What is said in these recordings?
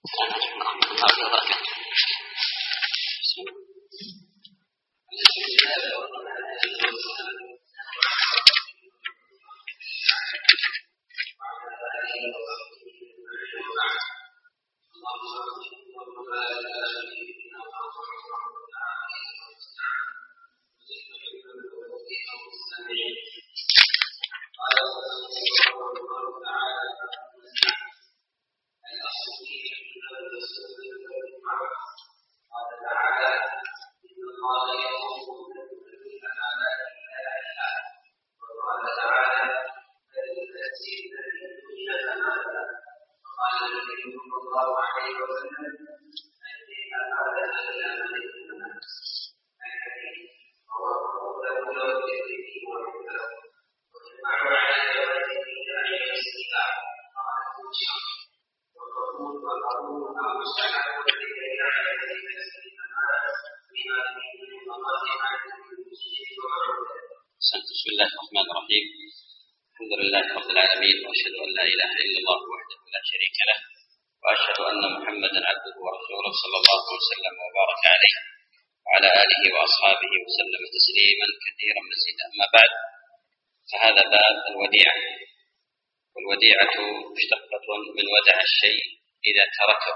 بسم الله الرحمن الرحيم. الحمد لله رب العالمين، وأشهد أن لا إله إلا الله وحده لا شريك له، وأشهد أن محمدا عبده ورسوله صلى الله وسلم وبارك عليه وعلى آله وأصحابه وسلم تسليما كثيرا مزيدا. أما بعد، فهذا باب الوديعة، والوديعة مشتقة من ودع الشيء إذا تركه،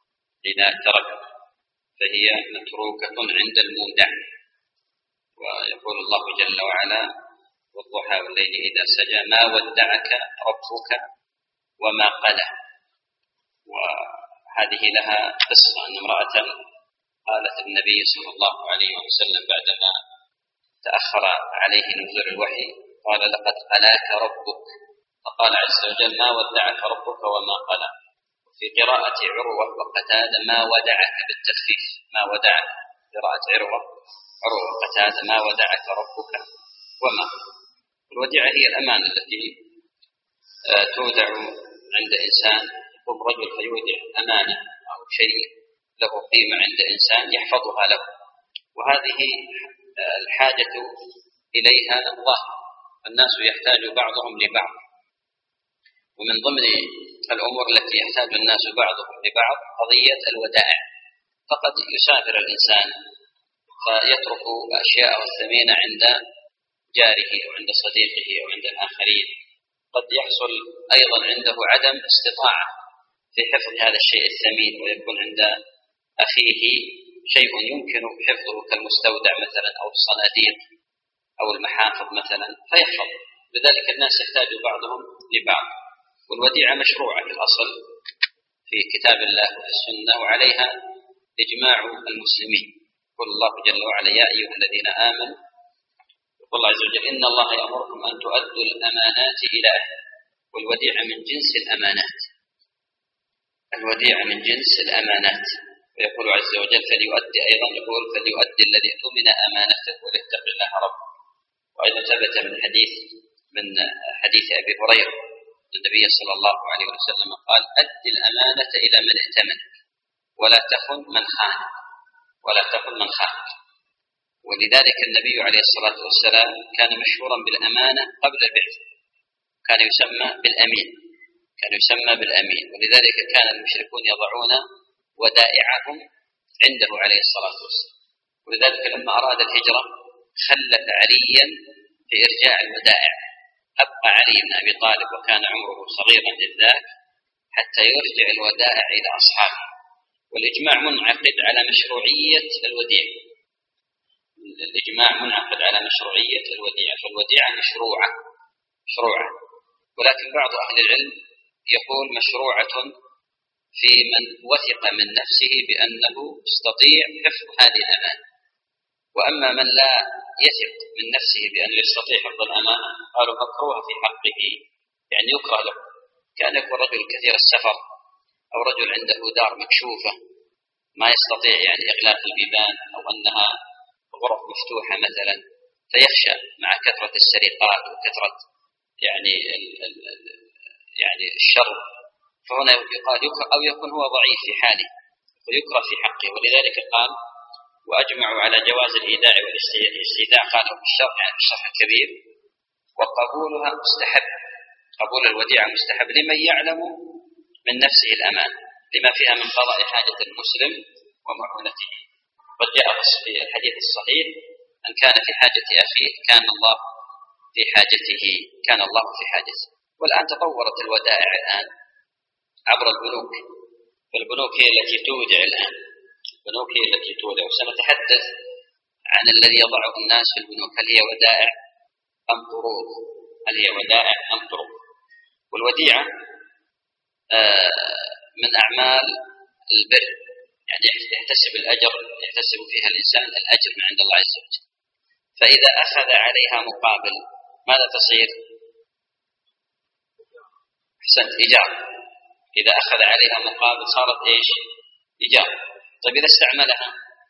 فهي متروكة عند المودع. ويقول الله جل وعلا: والضحى والليل إذا سجى ما ودعك ربك وما قلى. وهذه لها قصة، أن امرأة قالت النبي صلى الله عليه وسلم بعدما تأخر عليه نزول الوحي، قال: لقد قلاك ربك. فقال عز وجل: ما ودعك ربك وما قلى. في قراءة عروة وقتادة: ما ودعك بالتخفيف، ما ودعك. قراءة عروة وقتادة: ما ودعك ربك وما. الوديعة هي الأمانة التي تودع عند إنسان. يقوم رجل فيودع أمانة أو شيء له قيمة عند إنسان يحفظها له، وهذه الحاجة إليها ظاهرة، الناس يحتاج بعضهم لبعض. ومن ضمن الأمور التي يحتاج الناس بعضهم لبعض قضية الودائع. فقد يسافر الإنسان فيترك أشياء الثمينة عند جاره أو عند صديقه أو عند الآخرين. قد يحصل أيضا عنده عدم استطاعة في حفظ هذا الشيء الثمين، ويكون عند أخيه شيء يمكن حفظه كالمستودع مثلا أو الصناديق أو المحافظ مثلا فيحفظ. لذلك الناس يحتاج بعضهم لبعض. والوديعة مشروعة في الأصل في كتاب الله وفي السنة، وعليها إجماع المسلمين. يقول الله جل وعلا: يا أيها الذين آمنوا، يقول الله عز وجل: إن الله يأمركم أن تؤدوا الأمانات إلى أهلها. والوديعة من جنس الأمانات، الوديعة من جنس الأمانات. ويقول عز وجل: فليؤدي، أيضا يقول: فليؤدي الذي اؤتمن أمانته وليتق الله ربه. وأيضا ثبت من حديث أبي هريرة النبي صلى الله عليه وسلم قال: أد الأمانة إلى من ائتمنك ولا تخن من خانك. ولذلك النبي عليه الصلاة والسلام كان مشهورا بالأمانة قبل البعثة، كان يسمى بالأمين. ولذلك كان المشركون يضعون ودائعهم عنده عليه الصلاة والسلام. ولذلك لما أراد الهجرة خلف عليا في إرجاع الودائع، أبقى علي بن أبي طالب وكان عمره صغيرا لذاك حتى يرجع الودائع إلى أصحابه. والإجماع منعقد على مشروعية الوديعة، فالوديعة مشروعة. ولكن بعض أهل العلم يقول مشروعة في من وثق من نفسه بأنه يستطيع حفظ هذه الأمانة. وأما من لا يثق من نفسه بأنه يستطيع حفظ الأمانة قالوا مكروه في حقه، يعني يكره له. كان يكون رجل كثير السفر أو رجل عنده دار مكشوفة ما يستطيع يعني إغلاق البيبان، أو أنها غرف مفتوحة مثلا، فيخشى مع كثرة السرقات وكثرة يعني الشر، فهنا يقال يكره، أو يكون هو ضعيف في حاله ويكره في حقه. ولذلك قال: وأجمعوا على جواز الإيداع والاستيداع، قالوا في الشرح يعني الشرح الكبير، وقبولها مستحب. قبول الوديعة مستحب لمن يعلم من نفسه الأمان، لما فيها من قضاء حاجة المسلم ومعونته. قد جاء في الحديث الصحيح: من كان في حاجة أخيه كان الله في حاجته، كان الله في حاجته. والآن تطورت الودائع الآن عبر البنوك، فالبنوك هي التي تودع الآن، البنوك هي التي تودع. وسنتحدث عن الذي يضعه الناس في البنوك، هل هي ودائع أم قروض؟ هل هي ودائع أم قروض؟ والوديعة من أعمال البر، يعني يحتسب الأجر، يحتسب فيها الإنسان الأجر من عند الله عز وجل. فإذا أخذ عليها مقابل ماذا تصير؟ أحسنت، إيجار. إذا أخذ عليها مقابل صارت إيش؟ إيجار. طيب إذا استعملها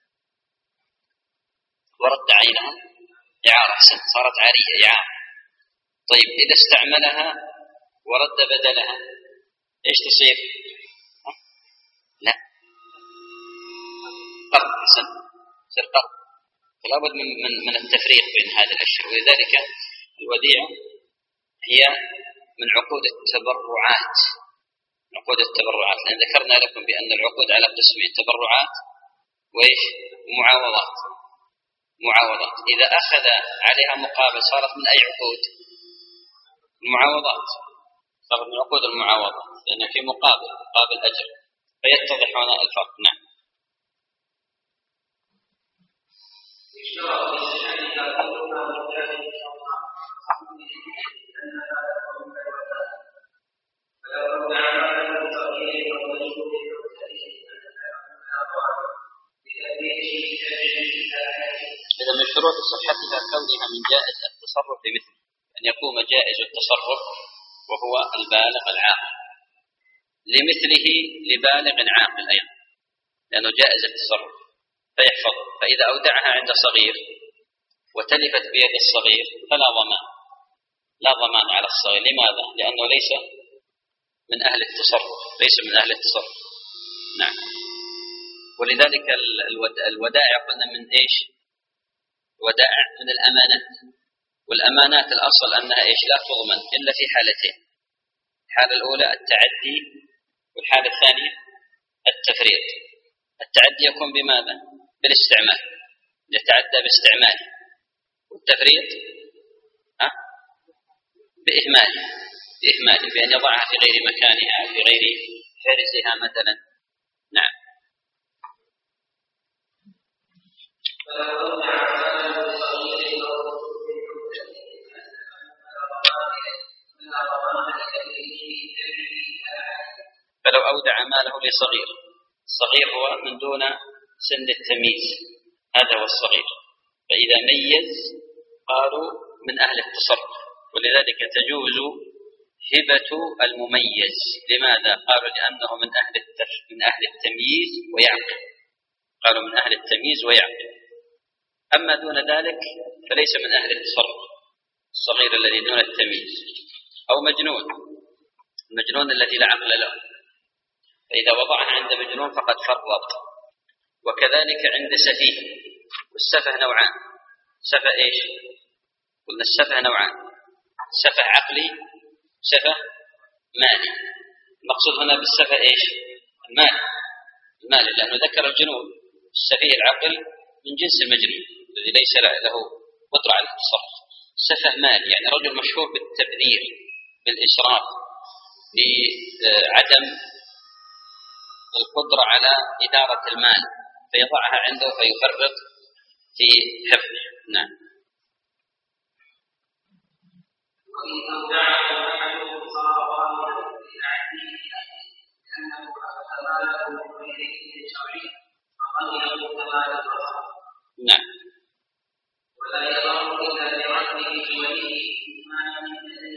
ورد عينها إعارة، أحسنت، صارت عارية، إعارة. طيب إذا استعملها ورد بدلها إيش تصير؟ لا، قرض، أحسنت، تصير قرض. فلا بد من التفريق بين هذه الأشياء. ولذلك الوديعة هي من عقود التبرعات، عقود التبرعات، لأن ذكرنا لكم بأن العقود على قسمين: تبرعات وإيش؟ ومعاوضات. معاوضات إذا أخذ عليها مقابل صارت من أي عقود؟ المعاوضات، صارت من عقود المعاوضات، لأن في مقابل أجر، فيتضح هنا الفرق. نعم. إذا من شروط صحتها كونها من جائز التصرف بمثله، أن يقوم جائز التصرف وهو البالغ العاقل لمثله، لبالغ عاقل أيضا، لأنه جائز التصرف فيحفظ. فإذا أودعها عند صغير وتلفت بيد الصغير فلا ضمان، لا ضمان على الصغير. لماذا؟ لأنه ليس من أهل التصرف، ليس من أهل التصرف. نعم. ولذلك الودائع قلنا من إيش؟ ودائع من الأمانات، والأمانات الأصل أنها إيش؟ لا تضمن إلا في حالتين: الحالة الأولى التعدي، والحالة الثانية التفريط. التعدي يكون بماذا؟ بالاستعمال، يتعدى باستعماله، والتفريط بإهماله، بأن يضعها في غير مكانها أو في غير حرزها مثلا. نعم. فلو أودع ماله لصغير، الصغير هو من دون سن التمييز، هذا هو الصغير، فإذا ميز قالوا من أهل التصرف. ولذلك تجوز هبة المميز. لماذا؟ قالوا لأنه من أهل التمييز ويعقل، قالوا من أهل التمييز ويعقل. أما دون ذلك فليس من أهل التصرف، الصغير الذي دون التمييز، أو مجنون، المجنون الذي لا عقل له، فإذا وضعها عند مجنون فقد فرط. وكذلك عند سفيه، والسفه نوعان: سفه إيش؟ قلنا السفه نوعان: سفه عقلي، سفه مالي. المقصود هنا بالسفه إيش؟ المالي، لأنه ذكر الجنون. السفيه العقل من جنس المجنون الذي ليس له قدرة على التصرف. سفه مالي يعني رجل مشهور بالتبذير، بالإسراف، بعدم القدرة على إدارة المال، فيضعها عنده فيفرط في حفظه. نعم. نعم. ولا يضر إلا برده وليه ما من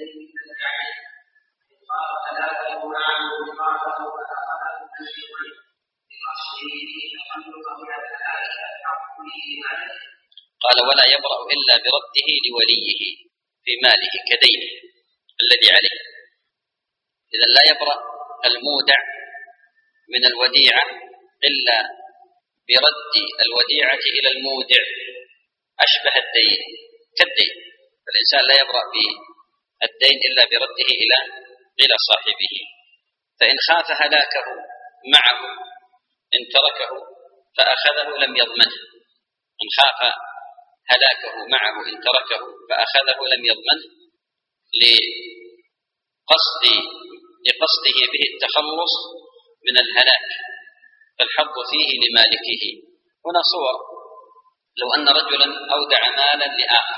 قال ثلاثة معه قاله فأخذ الشيء بأصله تخلق من الثلاثة حقه ماله. قال: ولا يبرأ إلا برده لوليه في ماله كدينه الذي عليه. إذا لا يبرأ المودع من الوديعة إلا برد الوديعة إلى المودع، أشبه الدين كالدين، فالإنسان لا يبرأ بالدين إلا برده إلى صاحبه. فإن خاف هلاكه معه إن تركه فأخذه لم يضمنه، من خاف هلاكه معه إن تركه فأخذه لم يضمنه لقصده به التخلص من الهلاك، فالحظ فيه لمالكه. هنا صور: لو أن رجلا أودع مالا لآخر،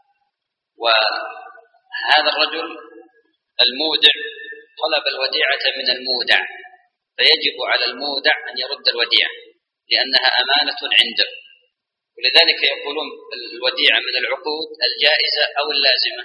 وهذا الرجل المودع طلب الوديعة من المودع، فيجب على المودع أن يرد الوديعة لأنها أمانة عنده. ولذلك يقولون الوديعة من العقود الجائزة أو اللازمة.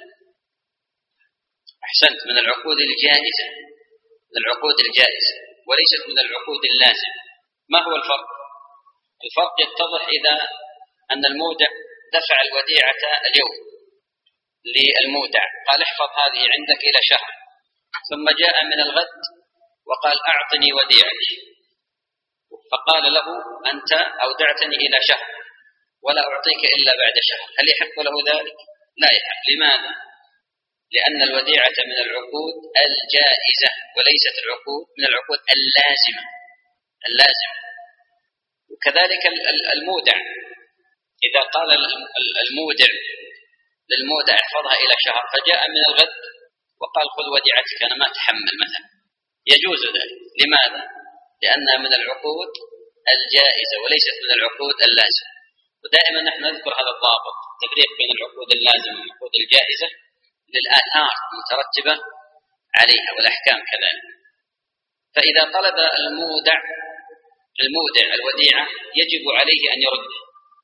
أحسنت، من العقود الجائزة، من العقود الجائزة وليست من العقود اللازمة. ما هو الفرق؟ الفرق يتضح إذا أن المودع دفع الوديعة اليوم للمودع، قال احفظ هذه عندك إلى شهر، ثم جاء من الغد وقال أعطني وديعتي، فقال له أنت أودعتني إلى شهر ولا أعطيك إلا بعد شهر، هل يحق له ذلك؟ لا يحق. لماذا؟ لأن الوديعة من العقود الجائزة وليست من العقود اللازمة. وكذلك المودع، إذا قال المودع للمودع احفظها إلى شهر، فجاء من الغد وقال خذ وديعتك أنا ما أتحمل مثلا، يجوز ذلك. لماذا؟ لأنها من العقود الجائزة وليست من العقود اللازمة. ودائما نحن نذكر هذا الضابط، التفريق بين العقود اللازمة والعقود الجائزة للآثار المترتبة عليها والأحكام كذلك. فإذا طلب المودع الوديعة يجب عليه أن يرده.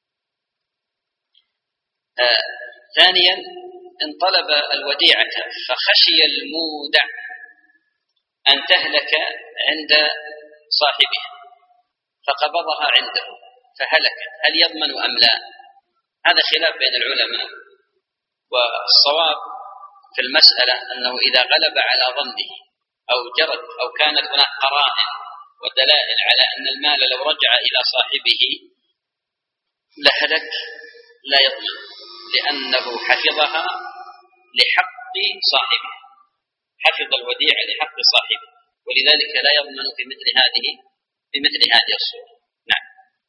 ثانيا، إن طلب الوديعة فخشي المودع أن تهلك عند صاحبها فقبضها عنده فهلكت، هل يضمن أم لا؟ هذا خلاف بين العلماء، والصواب في المسألة أنه إذا غلب على ظنه أو جرت أو كانت هناك قرائن ودلائل على أن المال لو رجع إلى صاحبه لهلك لا يضمن، لأنه حفظها لحق صاحبه، حفظ الوديعة لحق صاحبه، ولذلك لا يضمن في مثل هذه الصورة. نعم.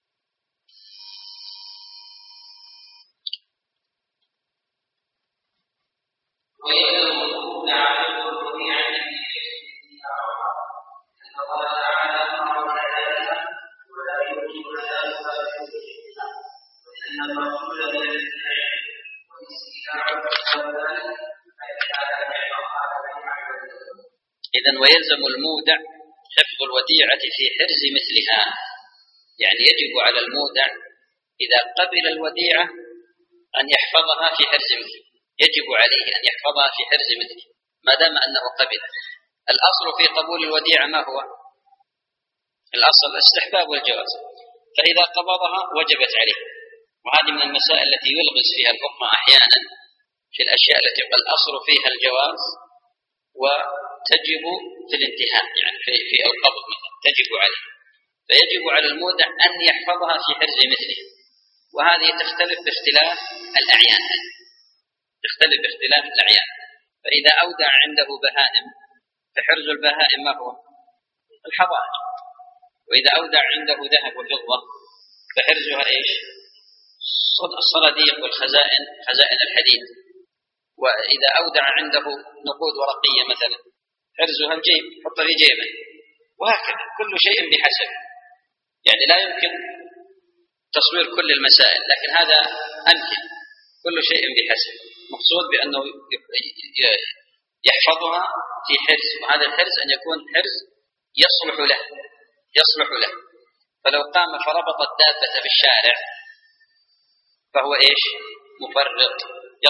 إذن ويلزم المودع حفظ الوديعة في حرز مثلها، يعني يجب على المودع إذا قبل الوديعة أن يحفظها في حرز مثله، يجب عليه أن يحفظها في حرز مثله ما دام أنه قبل. الأصل في قبول الوديعة ما هو؟ الأصل الاستحباب والجواز، فإذا قبضها وجبت عليه. وهذه من المسائل التي يلغز فيها الأمة أحيانا في الأشياء التي الأصل فيها الجواز وتجب في الانتهاء، يعني في القبض مثلا تجب عليه، فيجب على المودع أن يحفظها في حرز مثله. وهذه تختلف باختلاف الأعيان، فإذا أودع عنده بهائم فحرز البهائم ما هو؟ الحظائر. وإذا أودع عنده ذهب وفضة فحرزها إيش؟ الصناديق والخزائن، خزائن الحديد. وإذا أودع عنده نقود ورقية مثلا حرزها الجيب، حط في جيبه. وهكذا كل شيء بحسب، يعني لا يمكن تصوير كل المسائل، لكن هذا أمثل، كل شيء بحسب. مقصود بأنه يحفظها في حرز، وهذا الحرز أن يكون حرز يصلح له. فلو قام فربط الدابة بالشارع فهو إيش؟ مفرط،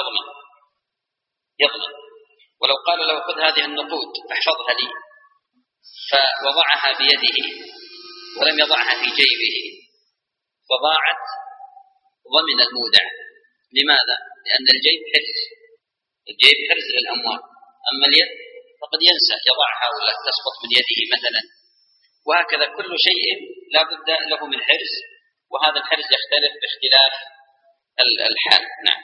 يضمن. ولو قال له خذ هذه النقود فاحفظها لي فوضعها بيده ولم يضعها في جيبه فضاعت، ضمن المودع. لماذا؟ لأن الجيب حرز للأموال، أما اليد فقد ينسى يضعها ولا تسقط من يده مثلا. وهكذا كل شيء لا بد له من حرز، وهذا الحرز يختلف باختلاف الحال. نعم.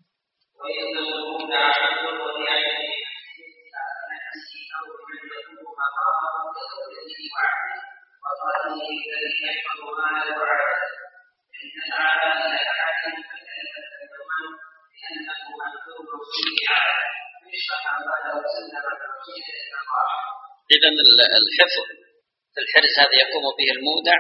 وإن المودع إذن الحفظ في الحرز هذا يقوم به المودع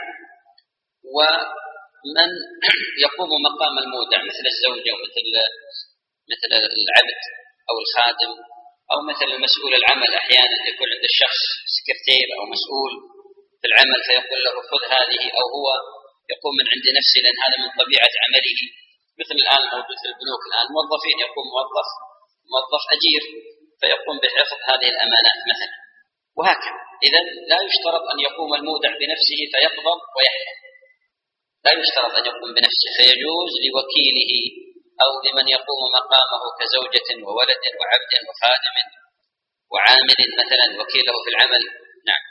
ومن يقوم مقام المودع مثل الزوجة ومثل العبد أو الخادم أو مثل المسؤول العمل. أحيانا يكون عند الشخص سكرتير أو مسؤول في العمل فيقول له خذ هذه، أو هو يقوم من عند نفسه لأن هذا من طبيعة عمله. مثل الآن موجود في البنوك الآن موظفين، يقوم موظف أجير فيقوم بحفظ هذه الأمانات مثلا، وهكذا. إذن لا يشترط أن يقوم المودع بنفسه فيقبض ويحفظ، لا يشترط أن يقوم بنفسه، فيجوز لوكيله أو لمن يقوم مقامه كزوجة وولد وعبد وخادم وعامل مثلا وكيله في العمل. نعم.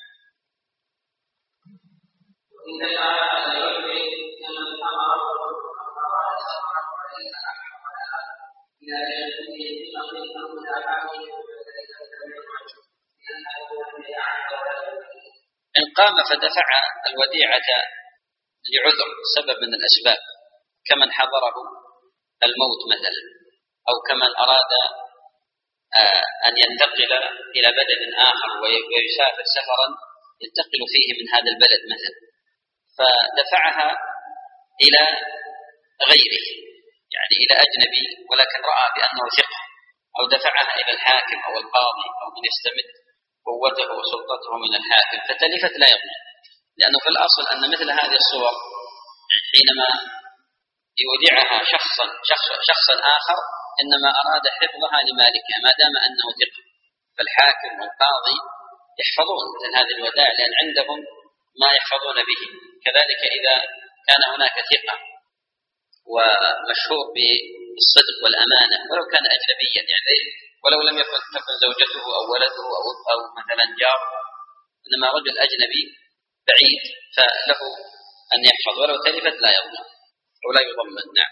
إن قام فدفع الوديعة لعذر سبب من الأسباب، كمن حضره الموت مثلا، أو كمن أراد أن ينتقل إلى بلد آخر ويسافر سفرا ينتقل فيه من هذا البلد مثلا، فدفعها إلى غيره يعني إلى أجنبي ولكن رأى بأنه ثقة، أو دفعها إلى الحاكم أو القاضي أو من يستمد قوته وسلطته من الحاكم فتلفت لا يضمن، لأنه في الأصل أن مثل هذه الصور حينما يودعها شخصا آخر إنما أراد حفظها لمالكها ما دام أنه ثقة، فالحاكم والقاضي يحفظون مثل هذه الودائع لأن عندهم ما يحفظون به. كذلك إذا كان هناك ثقة ومشهور بالصدق والأمانة ولو كان أجنبيا يعني ولو لم تكن زوجته أو ولده أو مثلا جاره، إنما رجل أجنبي بعيد فله أن يحفظ ولو تلفت لا يضمن ولا يضمن. نعم.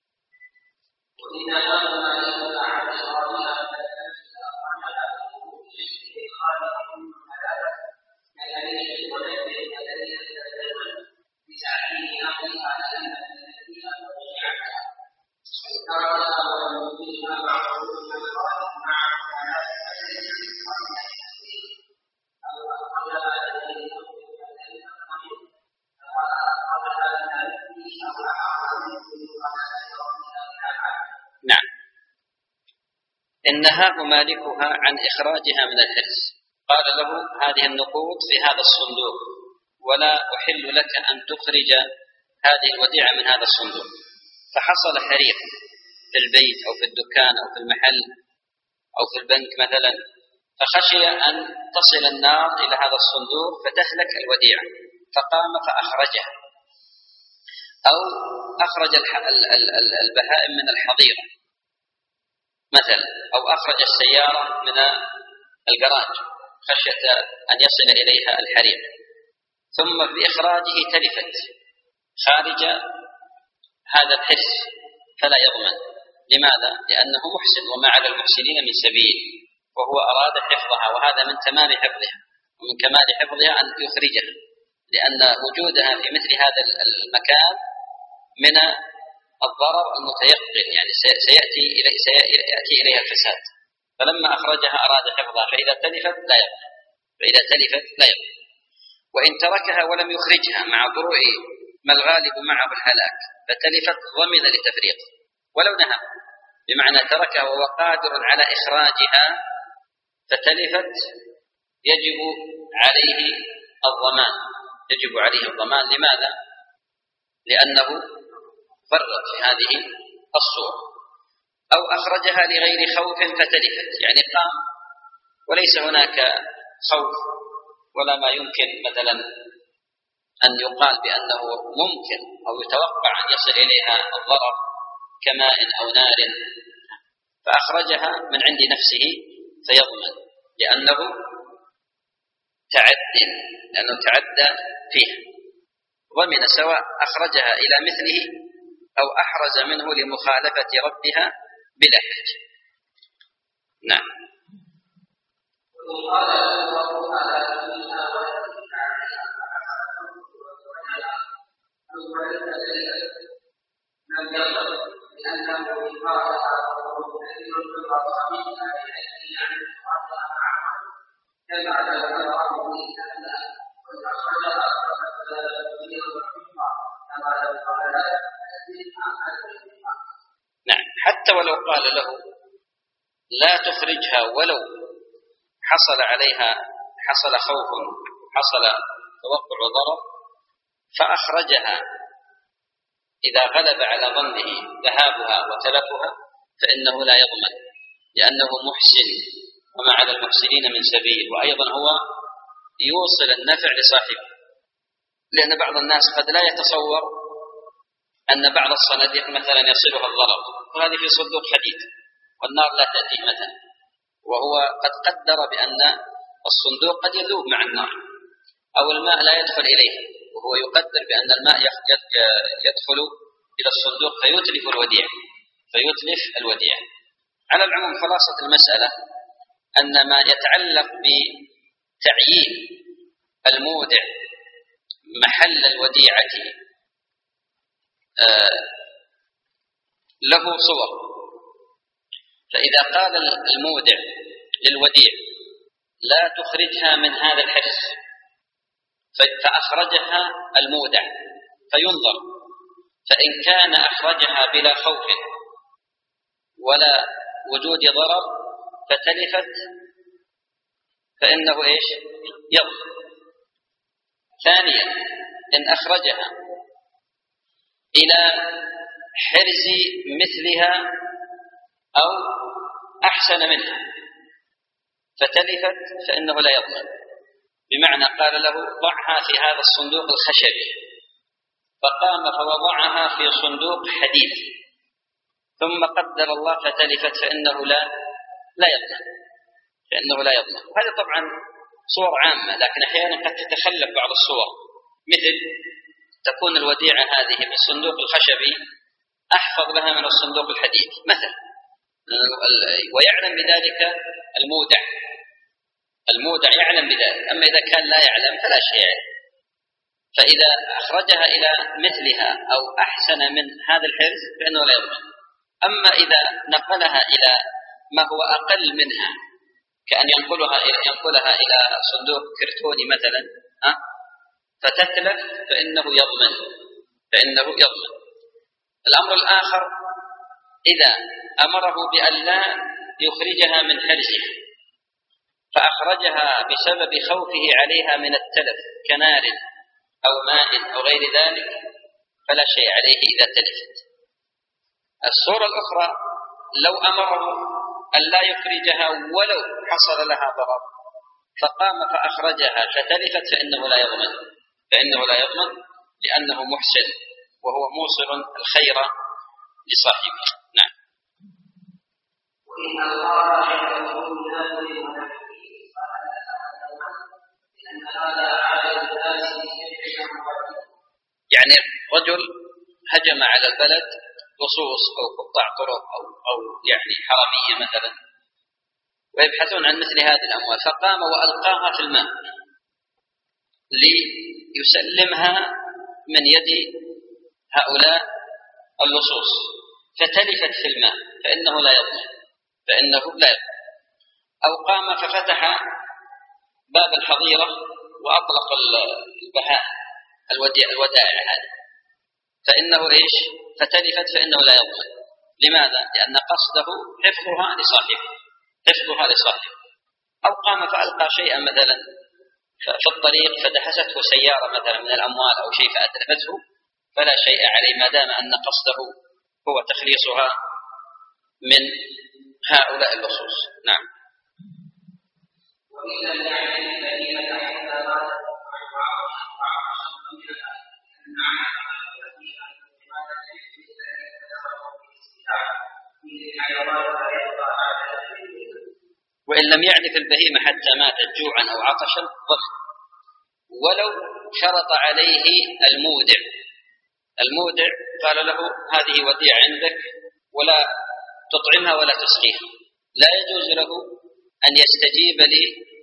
نعم. إن نهاه مالكها عن إخراجها من الحرز، قال له هذه النقود في هذا الصندوق ولا أحل لك أن تخرج هذه الوديعة من هذا الصندوق، فحصل حريق في البيت أو في الدكان أو في المحل أو في البنك مثلا، فخشي أن تصل النار إلى هذا الصندوق فتهلك الوديعة فقام فأخرجها، أو أخرج البهائم من الحظيرة مثلا، أو أخرج السيارة من الجراج خشية أن يصل إليها الحريق، ثم بإخراجه تلفت خارج هذا الحرز فلا يضمن. لماذا؟ لأنه محسن وما على المحسنين من سبيل، وهو أراد حفظها وهذا من تمام حفظها ومن كمال حفظها أن يخرجها، لأن وجودها في مثل هذا المكان من الضرر المتيقن يعني سيأتي إليها الفساد، فلما أخرجها أراد حفظها فإذا تلفت لا يضمن. وإن تركها ولم يخرجها مع ضروع ما الغالب معه الهلاك فتلفت ضمن لتفريط ولو نهى، بمعنى تركها وهو قادر على إخراجها فتلفت يجب عليه الضمان. لماذا؟ لأنه فرط في هذه الصورة. أو أخرجها لغير خوف فتلفت، يعني قام وليس هناك خوف ولا ما يمكن مثلا أن يقال بأنه ممكن أو يتوقع أن يصل إليها الضرر كماء أو نار، فأخرجها من عند نفسه فيضمن لأنه تعدى فيها، ضمن سواء أخرجها إلى مثله أو أحرز منه لمخالفة ربها بلا حرج. نعم. نعم، حتى ولو قال له لا تخرجها ولو حصل خوف، حصل توقع ضرر، فأخرجها إذا غلب على ظنه ذهابها وتلفها فإنه لا يضمن، لأنه محسن وما على المحسنين من سبيل، وأيضا هو يوصل النفع لصاحبه، لأن بعض الناس قد لا يتصور أن بعض الصناديق مثلا يصلها الضرر، وهذه في صندوق حديد والنار لا تأتي مثلا، وهو قد قدر بأن الصندوق قد يذوب مع النار أو الماء لا يدخل إليه، وهو يقدر بأن الماء يدخل إلى الصندوق فيتلف الوديعة. على العموم خلاصة المسألة أن ما يتعلق بتعيين المودع محل الوديعة له صور. فإذا قال المودع للوديع لا تخرجها من هذا الحرز، فأخرجها المودع فينظر، فإن كان أخرجها بلا خوف ولا وجود ضرر فتلفت فإنه يضمن. ثانيا، إن أخرجها إلى حرز مثلها أو أحسن منها فتلفت فإنه لا يضمن، بمعنى قال له ضعها في هذا الصندوق الخشبي، فقام فوضعها في صندوق حديد ثم قدر الله فتلفت فإنه لا يضمن. وهذا طبعا صور عامة، لكن أحيانا قد تتخلف بعض الصور، مثل تكون الوديعة هذه في الصندوق الخشبي أحفظ لها من الصندوق الحديدي مثلا، ويعلم بذلك المودع يعلم بذلك. أما إذا كان لا يعلم فلا شيء عليه. فإذا أخرجها إلى مثلها أو أحسن من هذا الحرز فإنه لا يضمن. أما إذا نقلها إلى ما هو أقل منها، كأن ينقلها إلى صندوق كرتوني مثلا فتتلف فإنه يضمن. الأمر الآخر إذا أمره بأن لا يخرجها من حرزها فأخرجها بسبب خوفه عليها من التلف كنار أو ماء أو غير ذلك فلا شيء عليه إذا تلفت. الصورة الأخرى لو أمره أن لا يخرجها ولو حصل لها ضرر فقام فأخرجها فتلفت فإنه لا يضمن لأنه محسن وهو موصل الخير لصاحبه. نعم. وإن الله يقول يعني رجل هجم على البلد لصوص أو قطاع طرق أو يعني حرامية مثلا، ويبحثون عن مثل هذه الأموال، فقام وألقاها في الماء ليسلمها من يد هؤلاء اللصوص فتلفت في الماء فإنه لا يضمن. أو قام ففتح باب الحظيرة وأطلق البهائم الودائع هذه فإنه فتلفت فإنه لا يضمن. لماذا؟ لأن قصده حفظها لصاحبه. أو قام فألقى شيئا مثلا في الطريق فدحسته سيارة مثلا من الأموال أو شيء فأتلفته فلا شيء عليه ما دام أن قصده هو تخليصها من هؤلاء اللصوص. نعم. وإن لم يعرف البهيمة حتى ماتت جوعا أو عطشا ضمن، ولو شرط عليه المودع قال له هذه وديعة عندك ولا تطعمها ولا تسقيها، لا يجوز له أن يستجيب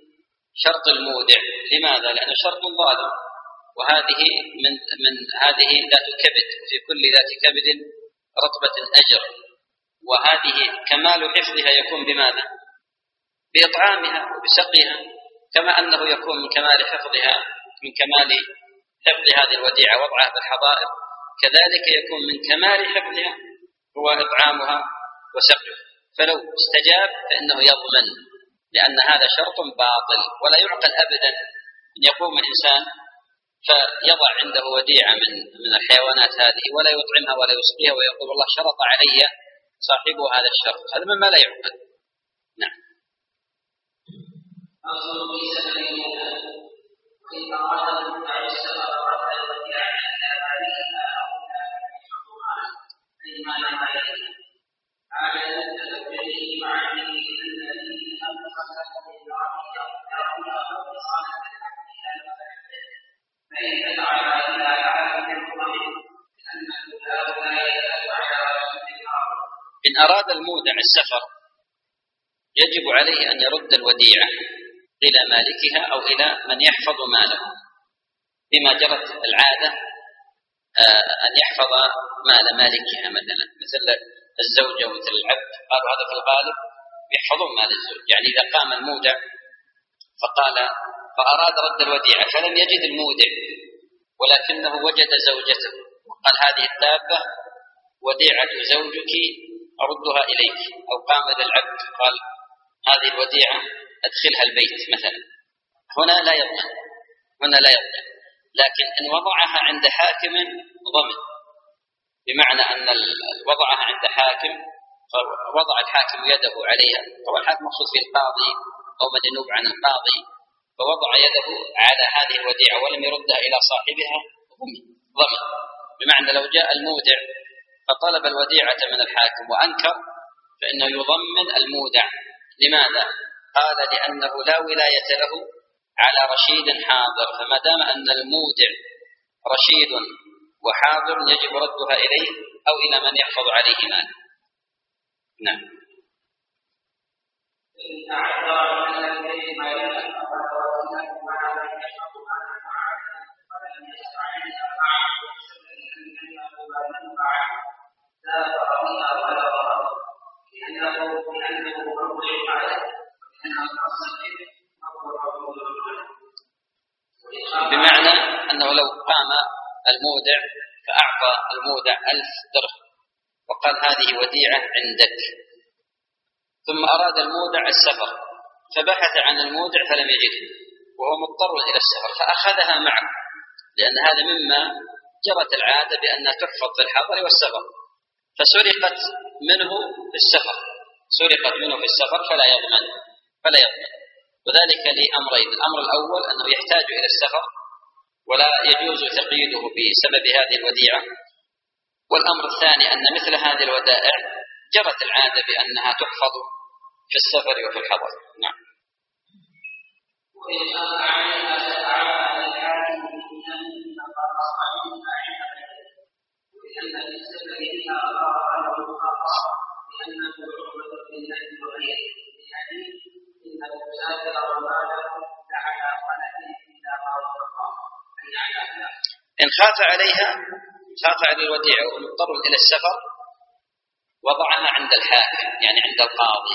شرط المودع. لماذا؟ لأنه شرط ظالم، وهذه من هذه ذات كبد، وفي كل ذات كبد رطبة أجر، وهذه كمال حفظها يكون بماذا؟ بإطعامها وبسقيها، كما أنه يكون من كمال حفظها، من كمال حفظ هذه الوديعة وضعها بالحظائر، كذلك يكون من كمال حفظها هو إطعامها وسقيها. فلو استجاب فإنه يضمن، لأن هذا شرط باطل. ولا يعقل أبدا أن يقوم إنسان فيضع عنده وديعة من الحيوانات هذه ولا يطعمها ولا يسقيها ويقول والله شرط علي صاحبه هذا الشرط، هذا مما لا يعقل. نعم. أصل في سبب المولى وإن أراد المدعي السبب رد الوديعة إلى مالكها أو إلى من يحفظها مما لم عليه على التوجيه مع علمه الذي أنفق من العربية أو إصالة الحق إلى المتحدث، فإن فعل إلى عالم الرحم لأنه لا يدل على رسول الأرض. إن أراد المودع السفر يجب عليه أن يرد الوديعة إلى مالكها أو إلى من يحفظ ماله، بما جرت العادة أن يحفظ مال مالكها، مثل الزوجة ومثل العبد، قالوا هذا في الغالب يحفظون مال الزوج. يعني إذا قام المودع فأراد رد الوديعة فلم يجد المودع ولكنه وجد زوجته وقال هذه الدابة وديعة زوجك أردها إليك، أو قام للعبد قال هذه الوديعة أدخلها البيت مثلا، هنا لا يضمن. لكن إن وضعها عند حاكم ضمن، بمعنى أن وضعها عند حاكم وضع الحاكم يده عليها، طبعا الحاكم مقصود في القاضي أو من ينوب عن القاضي، فوضع يده على هذه الوديعة ولم يردها إلى صاحبها ضمن. بمعنى لو جاء المودع فطلب الوديعة من الحاكم وأنكر فإنه يضمن المودع. لماذا؟ قال لأنه لا ولاية له على رشيد حاضر، فما دام أن المودع رشيد وحاضر يجب ردها إليه أو إلى من يحفظ عليه ماله. نعم. بمعنى أنه لو قام المودع فأعطى المودع 1000 درهم وقال هذه وديعة عندك، ثم أراد المودع السفر فبحث عن المودع فلم يجده وهو مضطر إلى السفر فأخذها معه، لأن هذا مما جرت العادة بأنها تحفظ في الحضر والسفر، فسرقت منه في السفر فلا يضمن. وذلك لأمرين: الأمر الأول أنه يحتاج إلى السفر ولا يجوز تقييده بسبب هذه الوديعة، والأمر الثاني أن مثل هذه الودائع جرت العادة بأنها تحفظ في السفر وفي الحضر. نعم. إن خاف عليها على الوديعة ومضطر إلى السفر وضعها عند الحاكم، يعني عند القاضي.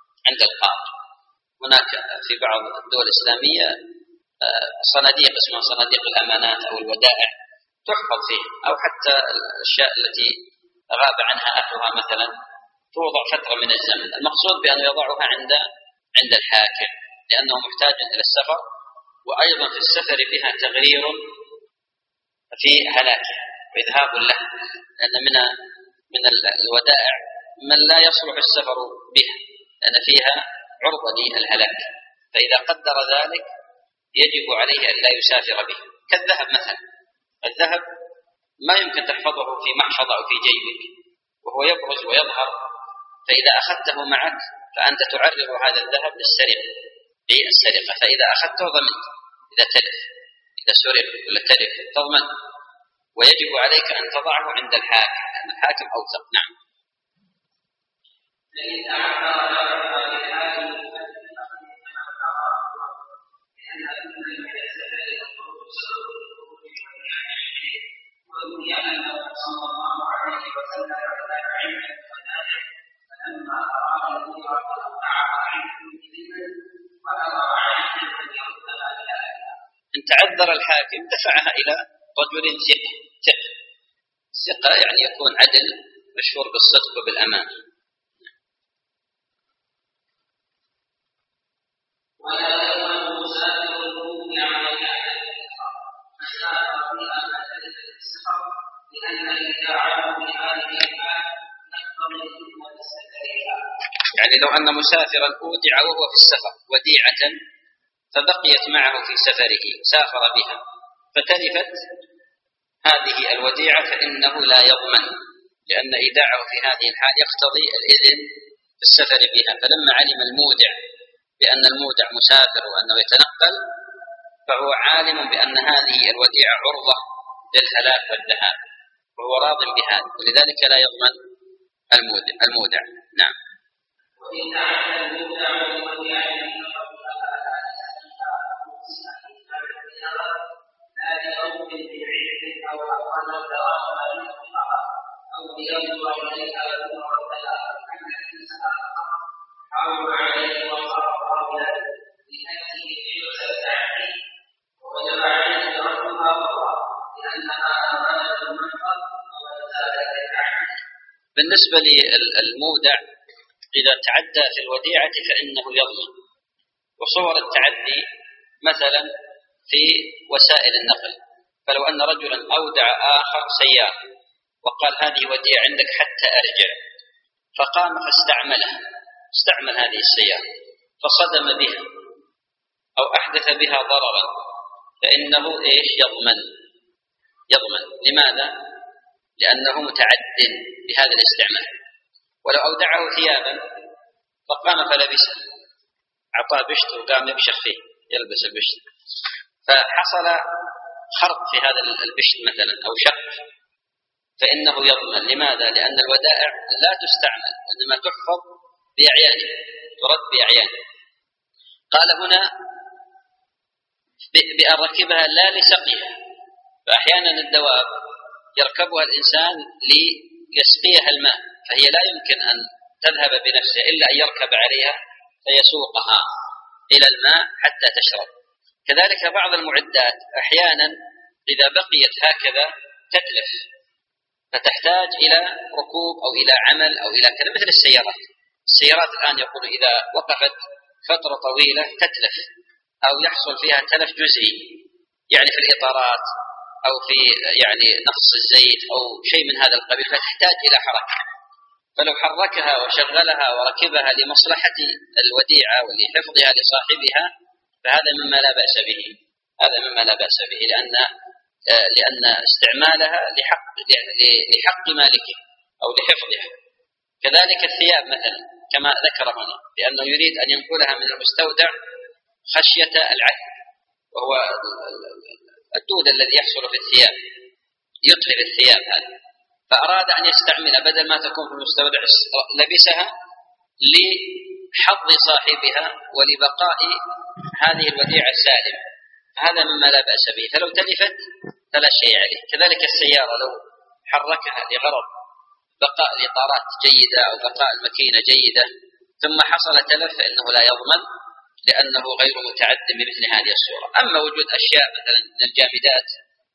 هناك في بعض الدول الإسلامية صناديق اسمها صناديق الأمانات أو الودائع تحفظ فيه، أو حتى الأشياء التي غاب عنها أهلها مثلا توضع فترة من الزمن. المقصود بأن يضعها عند الحاكم لأنه محتاج إلى السفر، وأيضا في السفر فيها تغرير في هلاكه وإذهاب له، لأن من الودائع من لا يصلح السفر بها لأن فيها عرضة للهلاك، فإذا قدر ذلك يجب عليه أن لا يسافر به. كالذهب مثلا، الذهب ما يمكن تحفظه في محفظة أو في جيبك وهو يبرز ويظهر، فإذا أخذته معك فأنت تعرض هذا الذهب للسرقة، فإذا أخذته ضمنت، إذا سرق ولا تلف تضمن، ويجب عليك أن تضعه عند الحاكم لأن الحاكم أوثق. نعم. وروي أنه صلى الله عليه وسلم كان عند الودائع فلما أراد الهجرة أوقعها عند مسلم وأمر عليه أن يردها إلى أهلها. إن تعذر الحاكم دفعها إلى رجل ثقة يعني يكون عدل مشهور بالصدق وبالأمان. ولا يقبل مسافر الوقوف على الكعبة فسافر بها مسألة السفر لأن إيداعه بهذه الحال يقتضي خدمة سفرها. يعني لو أن مسافرا أودع وهو في السفر وديعة فبقيت معه في سفره سافر بها فتلفت هذه الوديعة فإنه لا يضمن، لأن إيداعه في هذه الحال يقتضي الإذن في السفر بها. فلما علم المودع بأن المودع مسافر وأنه يتنقل فهو عالم بأن هذه الوديعة عرضة للهلاك والذهاب وهو راض بهذا، ولذلك لا يضمن المودع. نعم. وإن تعالى المودع والوديعة لا لأمر بعلم أو أخذ الدراسة للفقهاء أو لينظر إليها ثم ردها أن الإنسان حرم عليه وصار قابلا لنفسه حرص التعليم ووجب عليه ردها والله لأنها أمانة المنفر ومسألة التعليم. بالنسبة للمودع إذا تعدى في الوديعة فإنه يضمن. وصور التعدي مثلا في وسائل النقل، فلو أن رجلا أودع آخر سيارة وقال هذه وديعة عندك حتى أرجع، فقام استعمل هذه السيارة فصدم بها أو أحدث بها ضررا فإنه يضمن. لماذا؟ لأنه متعد بهذا الاستعمال. ولو أودعه ثيابا فقام فلبسه، أعطاه بشت وقام يبشخ فيه يلبس البشت فحصل خرق في هذا البشت مثلا أو شق فإنه يضمن. لماذا؟ لأن الودائع لا تستعمل إنما تحفظ بأعيانه، ترد بأعيانه. قال هنا بأن ركبها لا لسقيها، فأحيانا الدواب يركبها الإنسان ليسقيها الماء فهي لا يمكن أن تذهب بنفسها إلا أن يركب عليها فيسوقها إلى الماء حتى تشرب. كذلك بعض المعدات أحيانا إذا بقيت هكذا تتلف فتحتاج إلى ركوب أو إلى عمل أو إلى كذا، مثل السيارات الآن يقول إذا وقفت فترة طويلة تتلف أو يحصل فيها تلف جزئي، يعني في الإطارات أو في يعني نقص الزيت أو شيء من هذا القبيل، فتحتاج إلى حركة. فلو حركها وشغلها وركبها لمصلحة الوديعة ولحفظها لصاحبها فهذا مما لا بأس به، لأن استعمالها لحق مالكه أو لحفظها. كذلك الثياب مثلا كما ذكر هنا، لأنه يريد أن ينقلها من المستودع خشية العثر، وهو الدود الذي يحصل في الثياب يتلف الثياب هذه، فأراد أن يستعملها بدل ما تكون في المستودع لبسها لحظ صاحبها ولبقاء هذه الوديعة السالمة، هذا مما لا بأس به. فلو تلفت فلا شيء عليه. كذلك السيارة لو حركها لغرض بقاء الإطارات جيدة أو بقاء الماكينة جيدة ثم حصل تلف فإنه لا يضمن، لأنه غير متعد بمثل هذه الصورة. أما وجود أشياء مثلا من الجامدات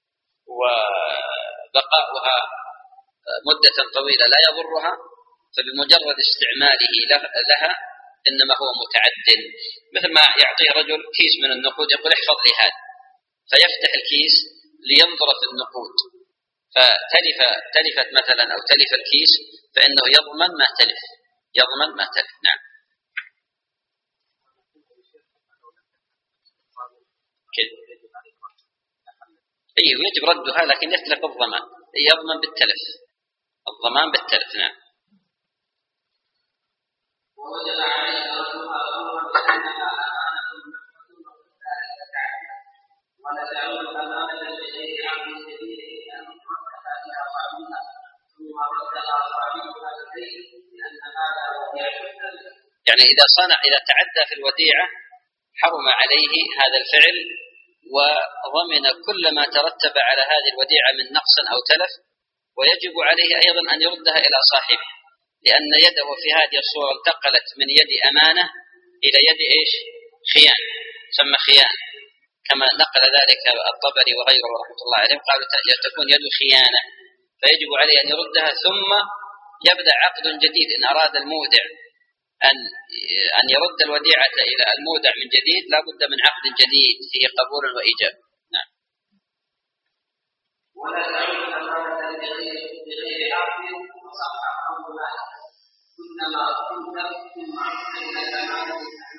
وبقاؤها مدة طويلة لا يضرها فبمجرد استعماله لها إنما هو متعد، مثل ما يعطيه رجل كيس من النقود يقول احفظ لي هذا، فيفتح الكيس لينظر في النقود فتلفت مثلا أو تلف الكيس فإنه يضمن ما تلف. نعم. أيوه يجب ردها لكن يتلف الضمان، يضمن بالتلف، الضمان بالتلف. نعم. ووجب عليه ردها لأنها أمانة ونجعل الأمانة لغير عبد سبيله أن ردها إلى صاحبها ثم ردها صاحبها إليه لأن هذا وديعة الثالث. يعني إذا تعدى في الوديعة حرم عليه هذا الفعل وضمن كل ما ترتب على هذه الوديعة من نقص أو تلف، ويجب عليه أيضا أن يردها إلى صاحبه، لأن يده في هذه الصورة انتقلت من يد أمانة إلى يد إيش؟ خيانة، تسمى خيانة، كما نقل ذلك الطبري وغيره رحمة الله عليه، قالوا تكون يد خيانة، فيجب عليه أن يردها ثم يبدأ عقد جديد. إن أراد المودع أن يرد الوديعة إلى المودع من جديد لا بد من عقد جديد فيه قبول وإيجاب. نعم. ولا تعود أمانة بغير عقد وصح أمرها، إنما كنت ثم عقد إلى الأمانة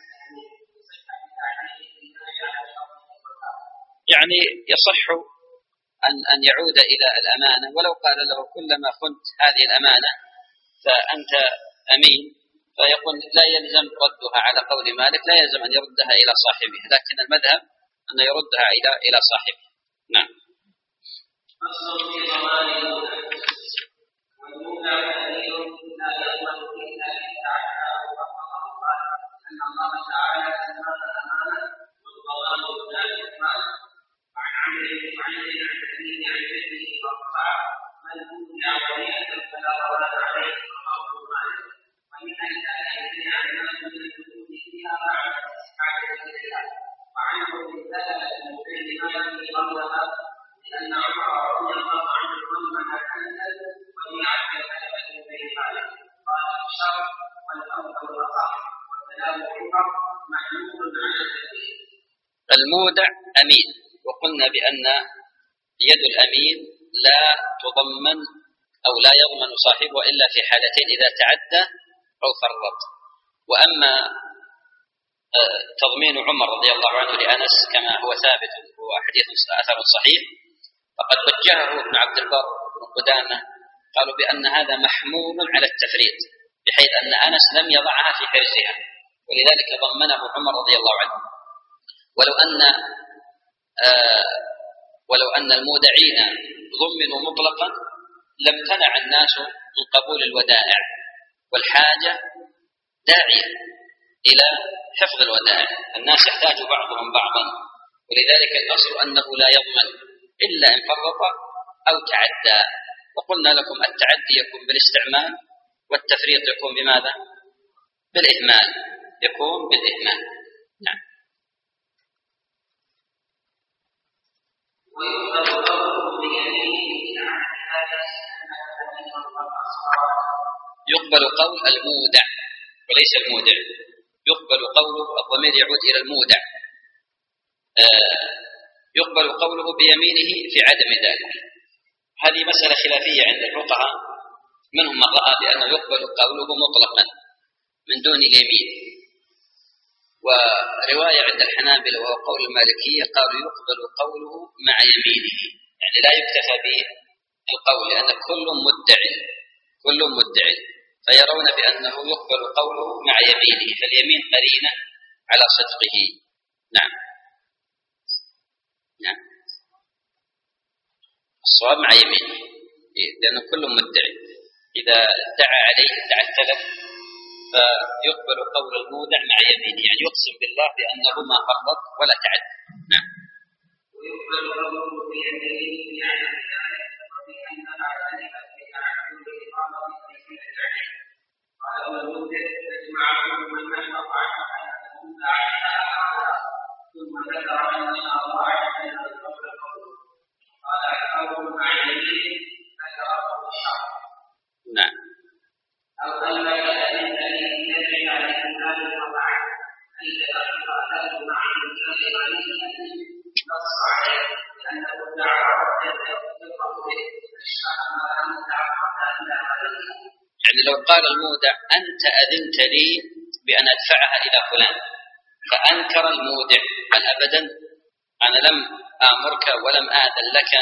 يعني يصح أن يعود إلى الأمانة، ولو قال له كلما خنت هذه الأمانة فأنت أمين، فيقول لا يلزم ردها على قول مالك، لا يلزم أن يردها إلى صاحبه، لكن المذهب أن يردها إلى صاحبه. نعم. أصل في ضمان والمولى كثير لا يضمن إلا إن تعالى وقال أن الله تعالى سماه أمانة والضمان ذلك المال. وعن عمرو بن سعيد عن أبيه عن جده وقع من أودع وليا فلا ولا عليه رواه مالك. ومن الآيات عن الناس من الوجود فيها بعد ذكرها. وعنه من ذلك من بين ماله قبلها لأن عمر رضي الله عنه ضمن أنزل وديعة كتبت بين ماله. قال الشرع والأول والأصح وكلام عمر محمول على التكليف. المودع أمين، وقلنا بأن يد الأمين لا تضمن أو لا يضمن صاحبه إلا في حالتين: إذا تعدى أو فرط. وأما تضمين عمر رضي الله عنه لأنس كما هو ثابت هو حديث أثر صحيح، فقد وجهه ابن عبد البر وابن قدامة، قالوا بأن هذا محمول على التفريط، بحيث أن أنس لم يضعها في حرزها، ولذلك ضمنه عمر رضي الله عنه. ولو أن المودعين ضمنوا مطلقا لامتنع الناس من قبول الودائع، والحاجة داعية إلى حفظ الودائع، الناس يحتاج بعضهم بعضا، ولذلك الأصل أنه لا يضمن إلا إن فرط أو تعدى. وقلنا لكم التعدي يكون بالاستعمال، والتفريط يكون بماذا؟ بالإهمال، يكون بالإهمال. نعم. يقبل قول المودع وليس المودع، يقبل قوله، الضمير يعود إلى المودع، يقبل قوله بيمينه في عدم ذلك. هذه مسألة خلافية عند الفقهاء، منهم من رأى بأنه يقبل قوله مطلقا من دون اليمين، ورواية عند الحنابلة وهو قول المالكية قالوا يقبل قوله مع يمينه، يعني لا يكتفى بالقول لأن كل مدعي، فيرون بأنه يقبل قوله مع يمينه، فاليمين قرينة على صدقه. نعم. الصواب مع يمينه، لأن كل مدعي إذا ادعى عليه ادعى التلف فيقبل قول المودع مع يمينه، يعني يقسم بالله بأنه ما فرط ولا تعد. نعم. ويقبل قوله بيمينه يعني وبأن ذلك في تعدد الإقامة في الجميع. قال المودع تجمع من نحن ثم ذكر أنها ضاعت من القول القول. قال القول مع يمينه ذكره الشرع. نعم. أو أنك أذنت لي يجب على الإنسان وضعه أي تفعله مع الإنسان عليه نص عليه لأنه دعا ربك يغفر به الشرع ما أنت عرفت إلا عليه. يعني لو قال المودع أنت أذنت لي بأن أدفعها إلى فلان، فأنكر المودع قال أبدا أنا لم آمرك ولم آذن لك،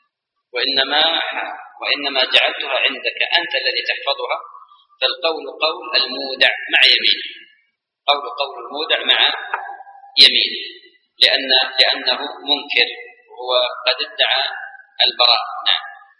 وإنما جعلتها عندك أنت الذي تحفظها، فالقول قول المودع مع يمينه، قول المودع مع يمينه، لأنه منكر وهو قد ادعى البراء. نعم.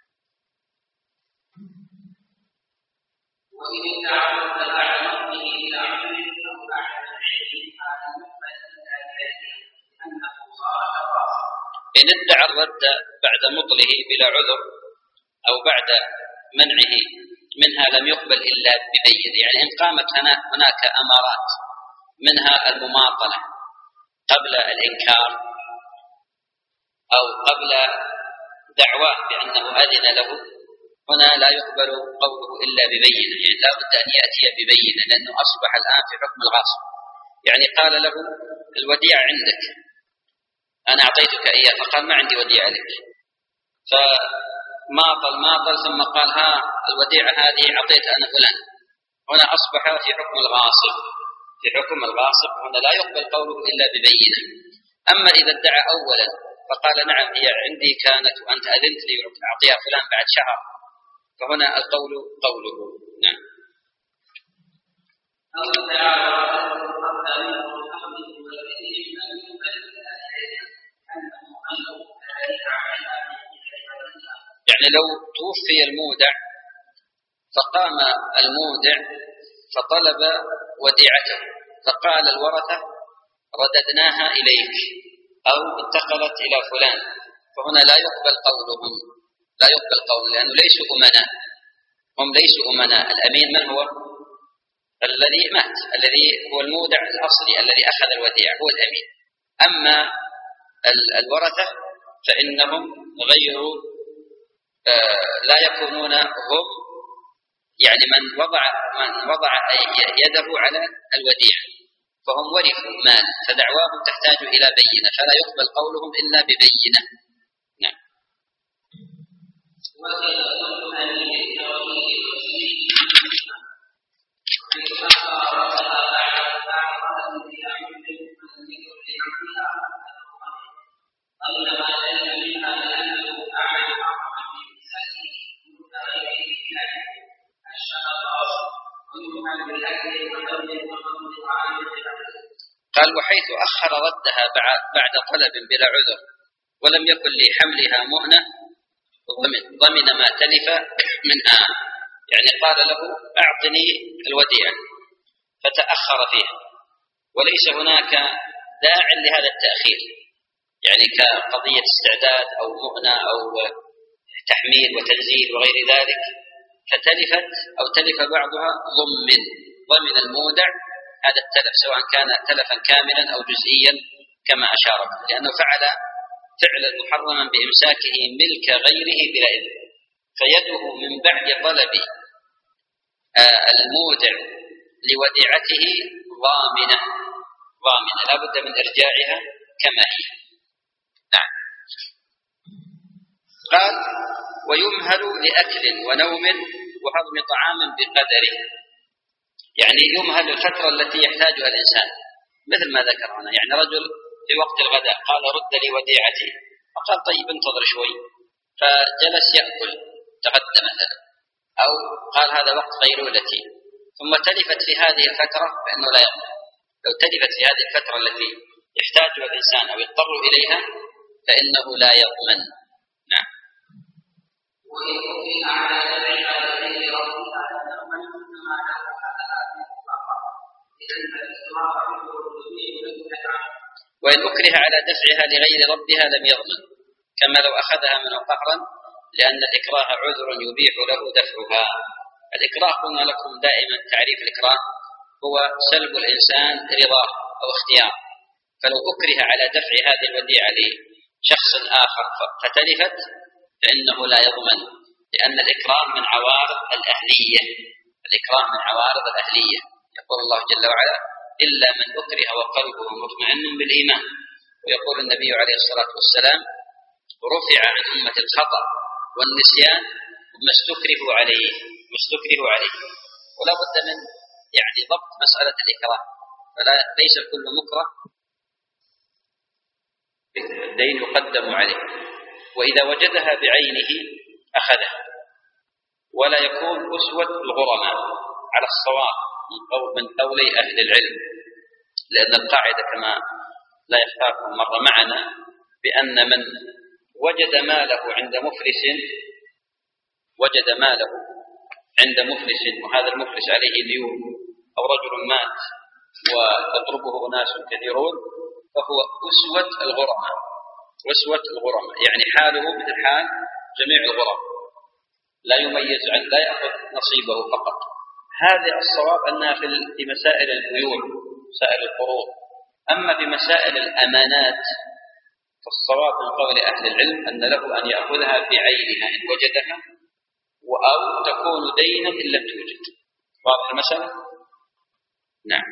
وإن تعرض بعد موته إلى عمر أو بعد العلم هذا مقبل إلى ذلك أنه إن ادعى الرد بعد مطله بلا عذر أو بعد منعه منها لم يقبل إلا ببين. يعني إن قامت هناك أمارات منها المماطلة قبل الإنكار أو قبل دعواه بأنه أذن له، هنا لا يقبل قوله إلا ببينة. يعني لا بد أن يأتي ببينة، لأنه أصبح الآن في حكم الغاصب. يعني قال له الوديعة عندك، أنا أعطيتك إياه، فقال ما عندي وديعة لك، فماطل ثم قال ها الوديعة هذه أعطيتها أنا فلان، هنا أصبح في حكم الغاصب. في حكم الغاصب هنا لا يقبل قوله إلا ببينة. أما إذا ادعى أولا فقال نعم هي عندي كانت وأنت أذنت لي أعطيها فلان بعد شهر، فهنا القول قوله. نعم. يعني لو توفي المودع فقام المودع فطلب وديعته فقال الورثة رددناها إليك أو انتقلت إلى فلان، فهنا لا يقبل قولهم، لا يقبل قول، لأنه ليسوا أمناء، هم ليسوا أمناء. الأمين من هو؟ الذي مات، الذي هو المودع الأصلي الذي أخذ الوديعة هو الأمين. أما الورثة فإنهم غير لا يكونون هم يعني من وضع يده على الوديعة، فهم ورثوا مال، فدعواهم تحتاج إلى بينة، فلا يقبل قولهم إلا ببينة. نعم. قال وحيث أخر ردها بعد طلب بلا عذر ولم يكن لحملها مؤنة ضمن ما تلف منها. يعني قال له أعطني الوديعة فتأخر فيها وليس هناك داع لهذا التأخير، يعني كقضية استعداد أو مؤنة أو تحميل وتنزيل وغير ذلك، فتلفت أو تلف بعضها ضمن المودع هذا التلف، سواء كان تلفا كاملا أو جزئيا كما أشار، لأنه فعل فعلا محرما بإمساكه ملك غيره بلا إذن، فيده من بعد طلب المودع لوديعته ضامنة لا بد من إرجاعها كما هي. نعم. قال ويمهل لأكل ونوم وهضم طعام بقدره، يعني يمهل الفترة التي يحتاجها الإنسان، مثل ما ذكر هنا. يعني رجل في وقت الغداء قال رد لي وديعتي، فقال طيب انتظر شوي، فجلس يأكل تغدى مثلا، أو قال هذا وقت قيلولتي، ثم تلفت في هذه الفترة فإنه لا يضمن. لو تلفت في هذه الفترة التي يحتاجها الإنسان أو يضطر إليها فإنه لا يضمن. نعم. وإن أكره على دفعها لغير ربها لم يضمن، كما لو أخذها منه قهرا، لأن الإكراه عذر يبيح له دفعها. الإكراه قلنا لكم دائما تعريف الإكراه هو سلب الإنسان رضاه أو اختيار، فلو أكره على دفع هذه الوديعة لشخص آخر فتلفت فإنه لا يضمن، لأن الإكراه من عوارض الأهلية. الإكراه من عوارض الأهلية. يقول الله جل وعلا إلا من أكره وقلبه مطمئن بالإيمان. ويقول النبي عليه الصلاة والسلام رفع عن أمة الخطأ والنسيان ما استكرهوا عليه. ولا بد من يعني ضبط مسألة الإكراه، ليس كل مكره الدين يقدم عليه، وإذا وجدها بعينه أخذه، ولا يكون أسوة الغرماء على الصواب من قولي أهل العلم، لأن القاعدة كما لا يخفاكم مر معنا بأن من وجد ماله عند مفلس وهذا المفلس عليه ديون، أو رجل مات ويطلبه أناس كثيرون، فهو أسوة الغرماء، أسوة الغرماء، يعني حاله مثل حال جميع الغرماء، لا يميز عنه، لا يأخذ نصيبه فقط. هذا الصواب أنها في مسائل البيوع، مسائل القروض. أما في مسائل الأمانات فالصواب من قول أهل العلم أن له أن يأخذها بعينها إن وجدها، أو تكون دينا إن لم توجد. واضح المسألة؟ نعم.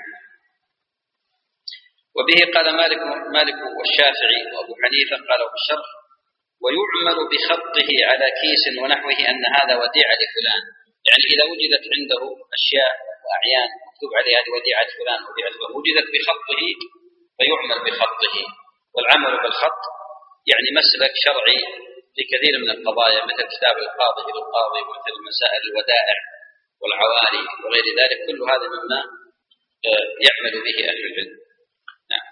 وبه قال مالك والشافعي وأبو حنيفة قالوا في الشرح: ويعمل بخطه على كيس ونحوه أن هذا وديعة لفلان. يعني إذا وجدت عنده أشياء وأعيان مكتوب عليها هذه وديعة فلان وجدت بخطه فيعمل بخطه. والعمل بالخط يعني مسلك شرعي في كثير من القضايا، مثل كتاب القاضي للقاضي، ومثل مسائل الودائع والعواري وغير ذلك، كل هذا مما يعمل به أهل العلم. نعم.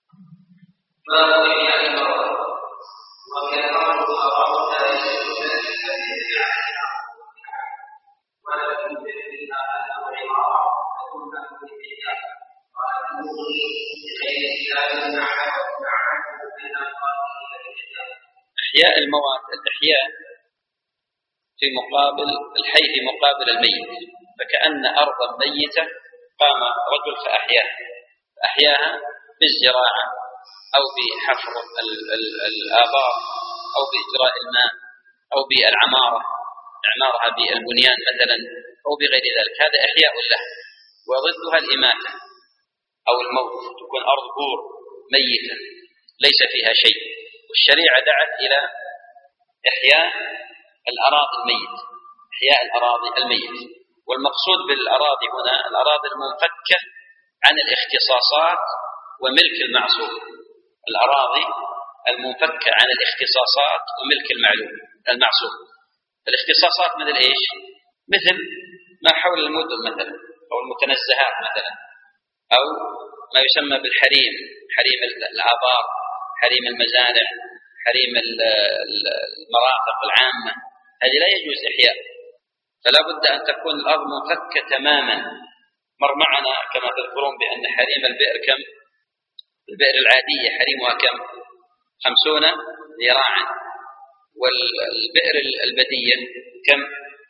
إحياء الموات، الإحياء في مقابل الحي في مقابل الميت، فكأن أرضا ميتة قام رجل فأحياها بالزراعة أو بحفر الآبار أو بإجراء الماء أو بالعمارة، إعمارها بالبنيان مثلا أو بغير ذلك، هذا إحياء له. وضدها الإماتة أو الموت، تكون أرض بور ميتة ليس فيها شيء، والشريعة دعت إلى إحياء الأراضي الميت، إحياء الأراضي الميت. والمقصود بالأراضي هنا الأراضي المنفكة عن الاختصاصات وملك المعصوم، الأراضي المنفكة عن الاختصاصات وملك المعصوم. الاختصاصات مثل إيش؟ مثل ما حول المدن مثلا، أو المتنزهات مثلا، أو ما يسمى بالحريم، حريم الآبار، حريم المزارع، حريم المرافق العامة، هذه لا يجوز إحياء. فلا بد أن تكون الأرض منفكة تماما. مر معنا كما تذكرون بأن حريم البئر كم؟ البئر العادية حريمها كم؟ 50 ذراعا. والبئر البدية كم؟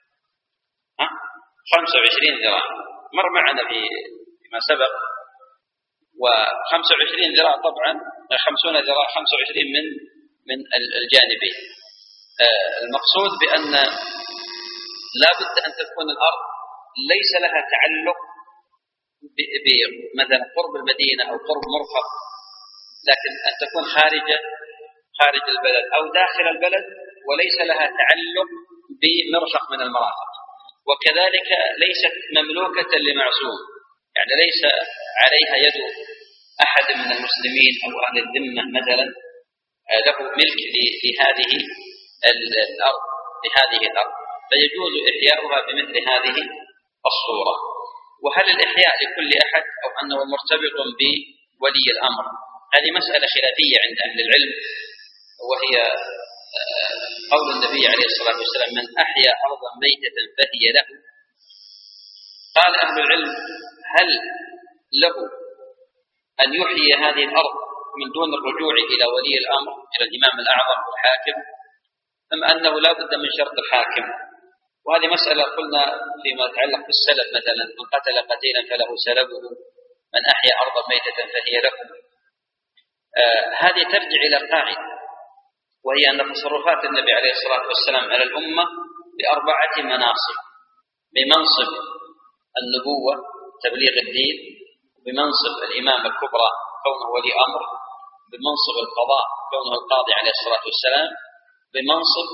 25 ذراعا. مر معنا فيما سبق. و25 ذراع طبعا 50 ذراع 25 من الجانبين. المقصود بأن لا بد أن تكون الأرض ليس لها تعلق بمثلا قرب المدينة أو قرب مرفق، لكن أن تكون خارج البلد أو داخل البلد، وليس لها تعلق بمرفق من المرافق. وكذلك ليست مملوكة لمعصوم، يعني ليس عليها يد أحد من المسلمين أو أهل الذمة مثلا له ملك لهذه الأرض، فيجوز إحياؤها بمثل هذه الصورة. وهل الإحياء لكل أحد أو أنه مرتبط بولي الأمر؟ هذه مسألة خلافية عند أهل العلم، وهي قول النبي عليه الصلاة والسلام: من أحيا أرضا ميتة فهي له. قال أهل العلم: هل له أن يحيي هذه الأرض من دون الرجوع إلى ولي الأمر، إلى الإمام الأعظم والحاكم، أم أنه لا بد من شرط الحاكم؟ وهذه مسألة قلنا فيما يتعلق بالسلب، مثلا من قتل قتيلا فله سلبه، من أحيا أرضا ميتة فهي له. هذه ترجع إلى قاعدة، وهي أن تصرفات النبي عليه الصلاة والسلام على الأمة ب4 مناصب: بمنصب النبوة تبليغ الدين، بمنصب الإمامة الكبرى كونه ولي أمر، بمنصب القضاء كونه القاضي عليه الصلاة والسلام، بمنصب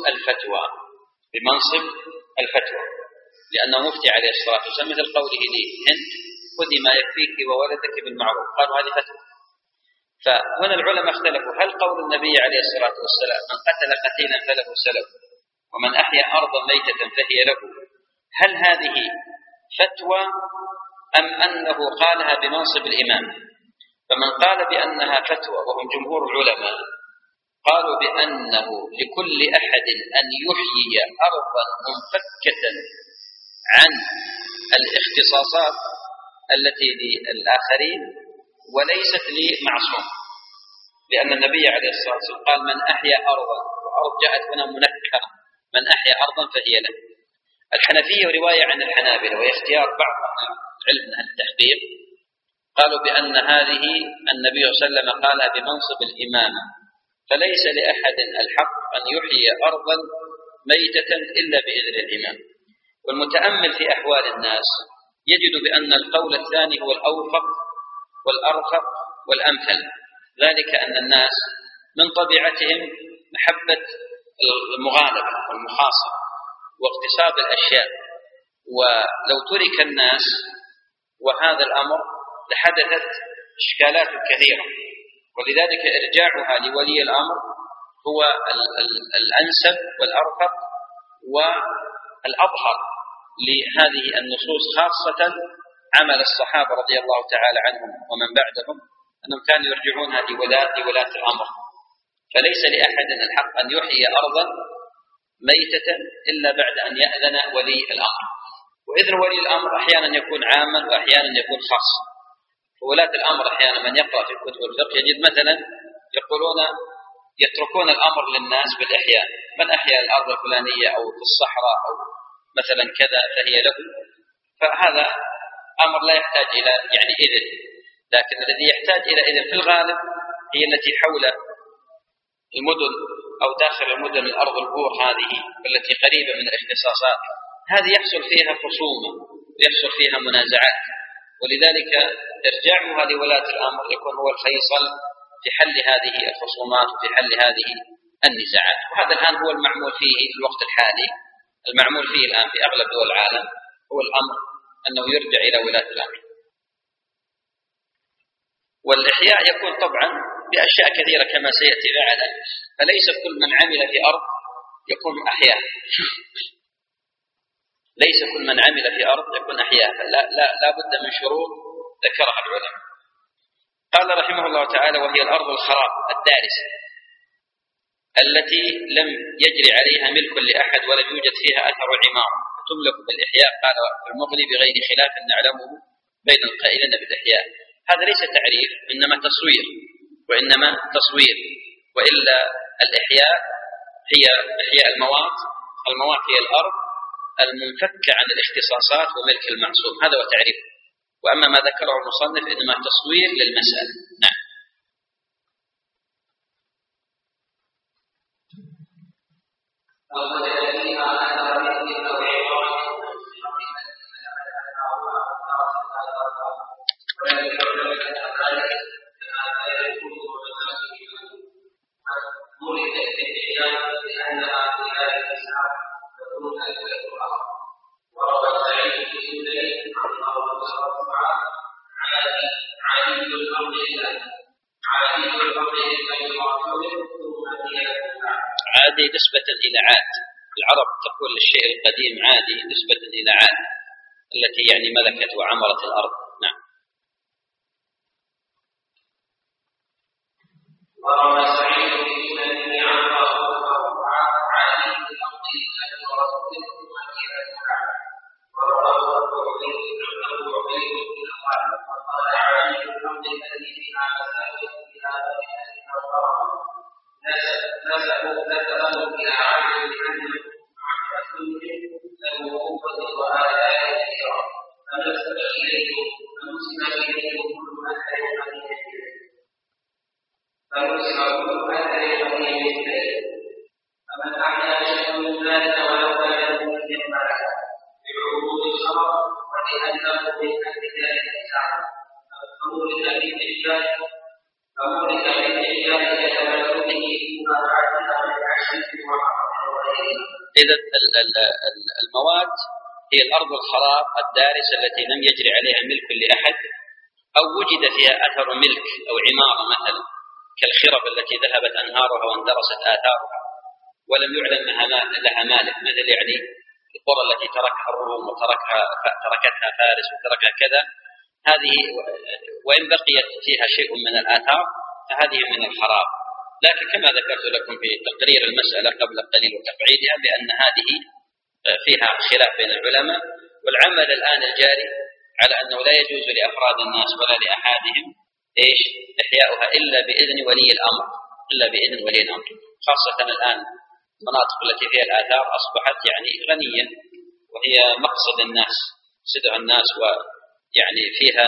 الفتوى لأنه مفتي عليه الصلاة والسلام، مثل قوله لهند: خذي ما يكفيك وولدك بالمعروف. قالوا هذه فتوى. فهنا العلماء اختلفوا: هل قول النبي عليه الصلاة والسلام من قتل قتيلا فله سلب، ومن أحيا أرضا ميتة فهي له، هل هذه فتوى أم أنه قالها بمنصب الإمام؟ فمن قال بأنها فتوى وهم جمهور العلماء قالوا بأنه لكل أحد أن يحيي أرضا منفكة عن الاختصاصات التي للآخرين وليست لمعصوم. لأن النبي عليه الصلاة والسلام قال من أحيا أرضا، وأرض جاءت هنا منكرة، من أحيا أرضا فهي له. الحنفية رواية عن الحنابلة واختيار بعض العلم من التحقيق قالوا بأن هذه النبي صلى الله عليه وسلم قالها بمنصب الإمامة، فليس لأحد الحق أن يحيي أرضا ميتة إلا بإذن الإمام. والمتأمل في أحوال الناس يجد بأن القول الثاني هو الأوفق والأرفق والأمثل، ذلك أن الناس من طبيعتهم محبة المغالبة والمخاصمة واغتصاب الأشياء، ولو ترك الناس وهذا الأمر لحدثت إشكالات كثيرة، ولذلك إرجاعها لولي الأمر هو الأنسب والأرفق والأظهر لهذه النصوص، خاصة عمل الصحابة رضي الله تعالى عنهم ومن بعدهم أنهم كانوا يرجعونها لولاة الأمر. فليس لأحد الحق أن يحيي أرضا ميتة إلا بعد أن يأذن ولي الأمر، وإذن ولي الأمر أحيانا يكون عاما وأحيانا يكون خاصا. وولاة الأمر أحيانا من يقرأ في كتب الفقه يجد مثلا يقولون يتركون الأمر للناس بالإحياء، من أحيا الأرض الفلانية أو في الصحراء أو مثلا كذا فهي له، فهذا أمر لا يحتاج إلى إذن. لكن الذي يحتاج إلى إذن في الغالب هي التي حول المدن أو داخل المدن من أرض البور هذه التي قريبة من الاختصاصات، هذه يحصل فيها خصومة ويحصل فيها منازعات، ولذلك إرجاعها لولاة الأمر يكون هو الفيصل في حل هذه الخصومات وفي حل هذه النزاعات. وهذا الآن هو المعمول فيه في الوقت الحالي، المعمول فيه الآن في أغلب دول العالم هو الأمر أنه يرجع إلى ولاة الأمر. والإحياء يكون طبعا بأشياء كثيرة كما سيأتي معنا، فليس كل من عمل في أرض يكون أحياء، ليس كل من عمل في أرض يكون أحياء، لا بد من شروط ذكرها العلماء. قال رحمه الله تعالى: وهي الأرض الخراب الدارسة التي لم يجري عليها ملك لأحد ولم يوجد فيها أثر عمارة، تملك بالإحياء. قال المغني: بغير خلاف نعلمه بين القائلين بالإحياء. هذا ليس تعريف، إنما تصوير، وإلا الإحياء هي إحياء الموات هي الأرض المنفكة عن الاختصاصات وملك المعصوم، هذا هو تعريف. وأما ما ذكره المصنف إنما تصوير للمسألة. نعم. عادي نسبة إلى عاد، العرب تقول للشيء القديم عادي نسبة إلى عاد التي ملكت وعمرت الأرض. نعم. وروى سعيد بن سنن عن عادي الأرض التي ورثت وروى أبو عبيد بن الحارث وقال عادي الأرض التي فيها مساجد إلى بيتنا وقرأ نسبوا إلى عبد بأنه عن رسول له قوة وآلاء كثيرة، فنسب إليه كل أثر قديم، فمن أحيا شيئا من ذلك ولو كان من الملك بعروض الشرع ولأنه من أهل ذلك الساعة، فمولك بالإحياء يتملكه فيما بعدها من عشرة وحرم وغيرها. إذا المواد هي الأرض الخراب الدارسة التي لم يجري عليها ملك لأحد أو وجد فيها أثر ملك أو عمارة، مثلا كالخرب التي ذهبت أنهارها واندرست آثارها ولم يعلم لها مالك، مثل القرى التي تركها الروم وتركتها فارس وتركها كذا، هذه وإن بقيت فيها شيء من الآثار فهذه من الخراب. لكن كما ذكرت لكم في تقرير المسألة قبل قليل وتقعيدها بأن هذه فيها خلاف بين العلماء، والعمل الآن الجاري على أنه لا يجوز لأفراد الناس ولا لأحادهم إيش إحياؤها إلا بإذن ولي الأمر، إلا بإذن ولي الأمر، خاصة الآن المناطق التي فيها الآثار أصبحت يعني غنية وهي مقصد الناس، صدع الناس، ويعني فيها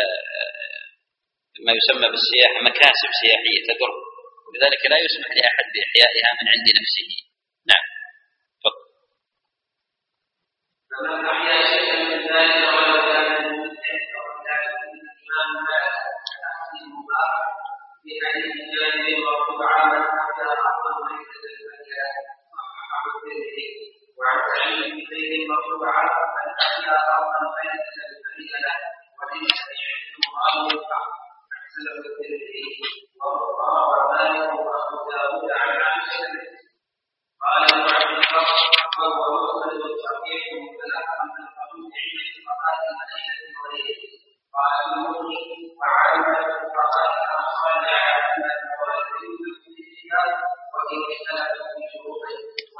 ما يسمى بالسياحة مكاسب سياحية تدر، ولذلك لا يسمح لأحد بإحيائها من عند نفسه. نعم. تفضل. فمن أحيا شيئا من ذلك ولو كان من الإمام مالك في حديث جابر مرفوعا من أحيا أرضا ميتة فهي صححه الترمذي، وعن سعيد بن زيد مرفوعا من أحيا أرضا ميتة فهي له، وليس يحل معاوية أحسنه الترمذي، وروى مالك وأبو داود عن عائشة قال ابن عبد البر وهو مسند صحيح متلقى من قبول عند فقهاء المدينة وغيره. قال المغني وعلم الفقهاء أصحاب على الفوائد في الكتاب وإن اختلفوا في شروطه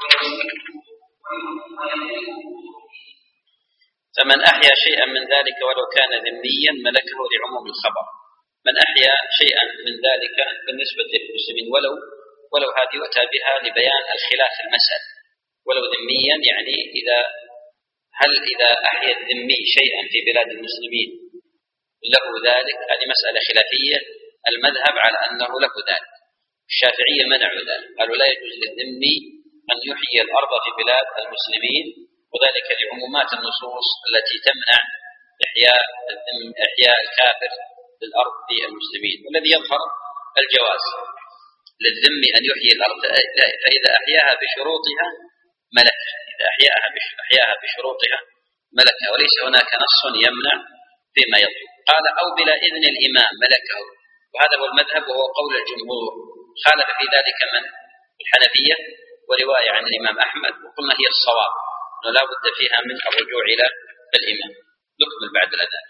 ويملكه. فمن أحيا شيئا من ذلك ولو كان ذميا ملكه لعموم الخبر. من أحيا شيئا من ذلك بالنسبة للمسلمين ولو هذه يؤتى بها لبيان الخلاف المسألة، ولو ذميا يعني إذا أحيا الذمي شيئا في بلاد المسلمين له ذلك، هذه مسألة خلافية، المذهب على أنه له ذلك، الشافعية منعوا ذلك، قالوا لا يجوز للذمي أن يحيي الأرض في بلاد المسلمين، وذلك لعمومات النصوص التي تمنع إحياء الكافر للأرض في المسلمين، والذي يظهر الجواز للذمي أن يحيي الأرض فإذا أحياها بشروطها ملكها، إذا أحياها بشروطها ملكها، وليس هناك نص يمنع فيما يطلب. قال أو بلا إذن الإمام ملكه، وهذا هو المذهب وهو قول الجمهور، خالف في ذلك من الحنفية ورواية عن الإمام أحمد، وقلنا هي الصواب أنه لا بد فيها من الرجوع إلى الإمام. نكمل بعد الأذان.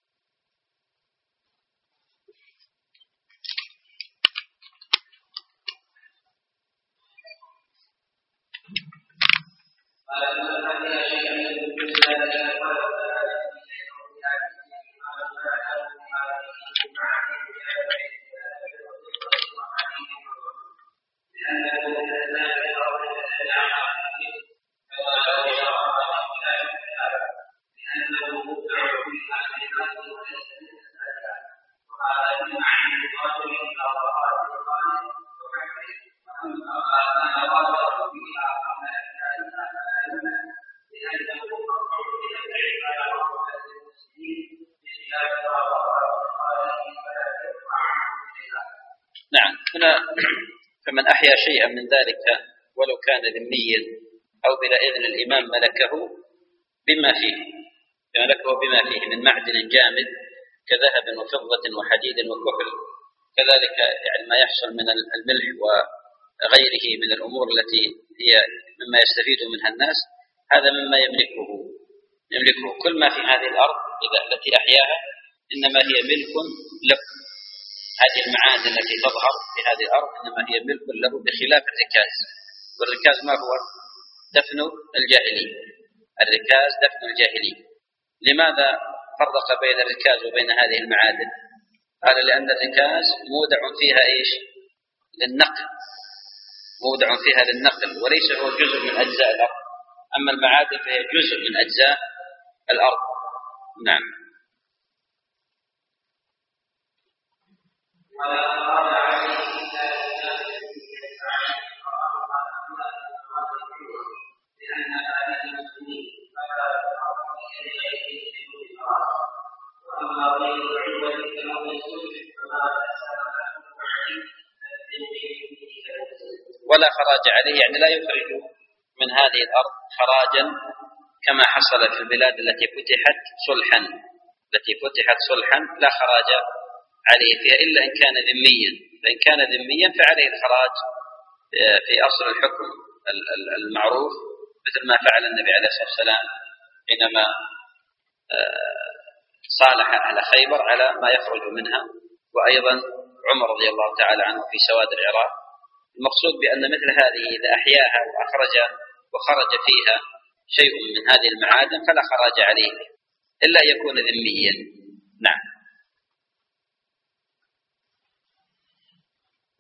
نعم. هنا فمن أحيا شيئا من ذلك ولو كان ذميا أو بلا إذن الإمام ملكه بما فيه، ملكه بما فيه من معدن جامد كذهب وفضة وحديد وكحل، كذلك يعني ما يحصل من الملح وغيره من الأمور التي هي مما يستفيد منها الناس، هذا مما يملكه. كل ما في هذه الأرض التي أحياها إنما هي ملك له. هذه المعادن التي تظهر في هذه الأرض إنما هي ملك له، بخلاف الركاز. والركاز ما هو؟ دفن الجاهلي. الركاز دفن الجاهلي. لماذا فرق بين الركاز وبين هذه المعادن؟ قال لأن الركاز مودع فيها إيش؟ للنقل، مودع فيها للنقل، وليس هو جزء من أجزاء الأرض. أما المعادن فهي جزء من أجزاء الأرض. نعم. ولا خراج عليه، يعني لا يخرج من هذه الأرض خراجا كما حصل في البلاد التي فتحت صلحا لا خراج عليه فيها إلا إن كان ذميا، فإن كان ذميا فعليه الخراج في أصل الحكم المعروف، مثل ما فعل النبي عليه الصلاة والسلام حينما صالح أهل خيبر على ما يخرج منها، وأيضا عمر رضي الله تعالى عنه في سواد العراق. المقصود بأن مثل هذه إذا أحياها وخرج فيها شيء من هذه المعادن فلا خراج عليه إلا يكون ذميا. نعم.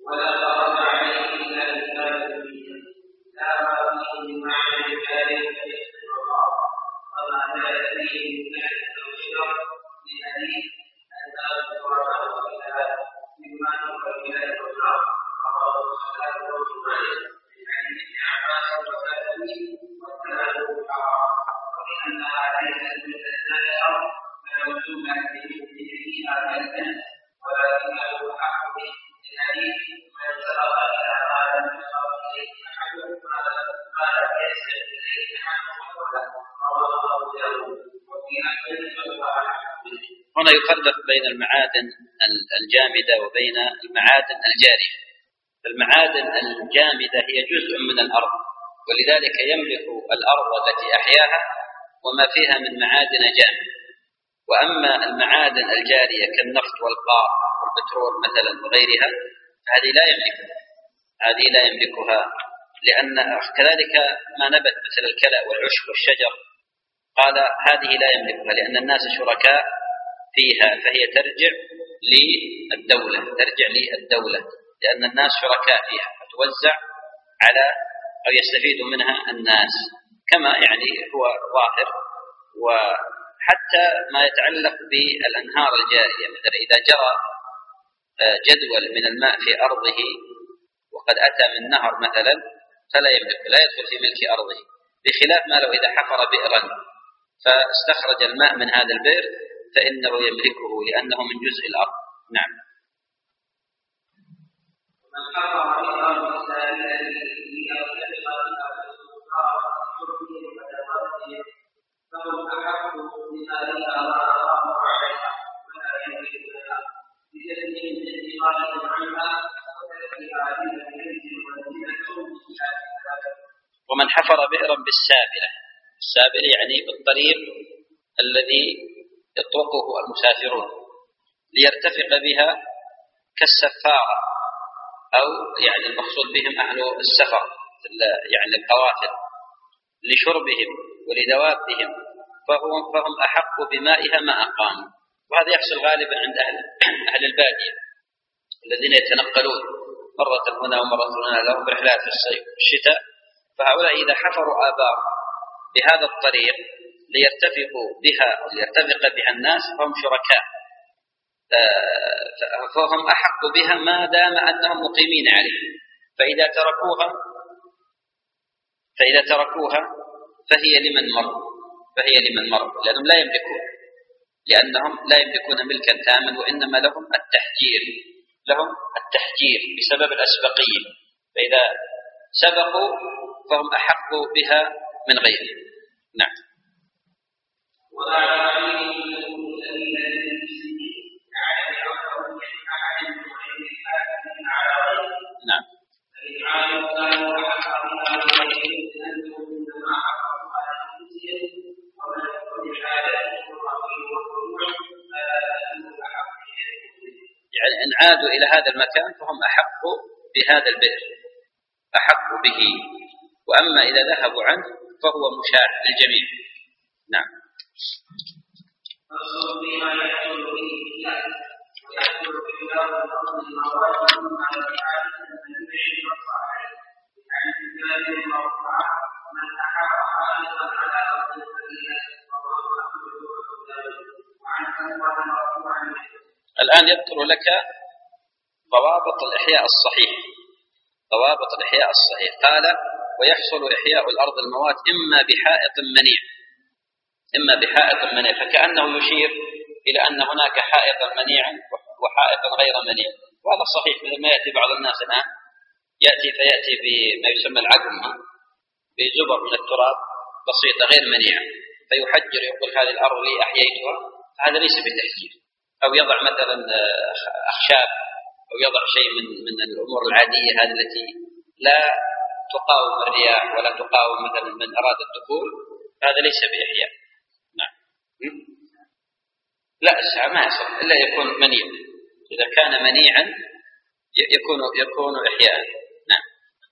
ولا فرض عليه إلا بكتاب المية لا ما فيه من معنى الكارم فيحسن الله وما لا فيه من ذلك الشر لحديث الناس فرضه إلى مما يقبل النار رواه الصلاة والجمعة من حديث ابن عباس وسلمه والكلام حرام وبأنها ليست من النار فموجودة بمثله هذا الناس ولكنه حق به الحديث من سبق إلى ما لم يسبق إليه أحد ما لم يسبق إليه أحد رواه أبو داود وفي أحمد فهو أحق به. هنا يفرق بين المعادن الجامدة وبين المعادن الجارية. المعادن الجامدة هي جزء من الأرض، ولذلك يملك الأرض التي أحياها وما فيها من معادن جامدة. وأما المعادن الجارية كالنفط والقار والبترول مثلا وغيرها فهذه لا يملكها لأن كذلك ما نبت مثل الكلأ والعشب والشجر قال هذه لا يملكها لأن الناس شركاء فيها، فهي ترجع للدولة لأن الناس شركاء فيها فتوزع على أو يستفيد منها الناس كما يعني هو ظاهر. وحتى ما يتعلق بالأنهار الجارية مثلا إذا جرى جدول من الماء في أرضه وقد أتى من نهر مثلا فلا يملك، لا يدخل في ملك أرضه، بخلاف ما لو إذا حفر بئرا فاستخرج الماء من هذا البئر فإنه يملكه لأنه من جزء الأرض. نعم. من حفر بئرا فهم أحق بذلك ما أقاموا عليها ولا يملكونها بتسليم انتقالهم عنها وتركها بمنزل منزلة. ومن حفر بئرا بالسابلة، السابل يعني بالطريق الذي يطرقه المسافرون ليرتفق بها كالسفارة أو يعني المقصود بهم أهل السفر يعني القوافل لشربهم ولدوابهم فهم أحق بمائها ما أقاموا. وهذا يحصل غالبا عند أهل البادية الذين يتنقلون مرة هنا ومرة هنا لهم رحلات في الصيف والشتاء، فهؤلاء إذا حفروا آبار بهذا الطريق ليرتفق بها الناس فهم شركاء، فهم أحق بها ما دام أنهم مقيمين عليه. فإذا تركوها فهي لمن مر لأنهم لا يملكون ملكا تاما، وإنما لهم التحجير بسبب الأسبقية، فإذا سبقوا فهم أحق بها من غيرهم. نعم. نعم. يعني إن عادوا إلى هذا المكان فهم أحق بهذا البئر، أحق به، وأما إذا ذهبوا عنه فهو مشاع للجميع. نعم. الآن يذكر لك ضوابط الإحياء الصحيح. قال ويحصل إحياء الأرض الموات إما بحائط منيع، فكأنه يشير إلى أن هناك حائطا منيعا وحائطا غير منيع، وهذا صحيح مثل ما يأتي بعض الناس الآن فيأتي بما يسمى العقم بزبر من التراب بسيطة غير منيعة فيحجر يقول هذه الأرض لي أحييتها، هذا ليس بتحجير. أو يضع مثلا أخشاب أو يضع شيء من الأمور العادية هذه التي لا تقاوم الرياح ولا تقاوم مثلا من أراد الدخول، هذا ليس بإحياء. نعم. لا الساعة ما يصل إلا يكون منيع، إذا كان منيعا يكون إحياء. نعم.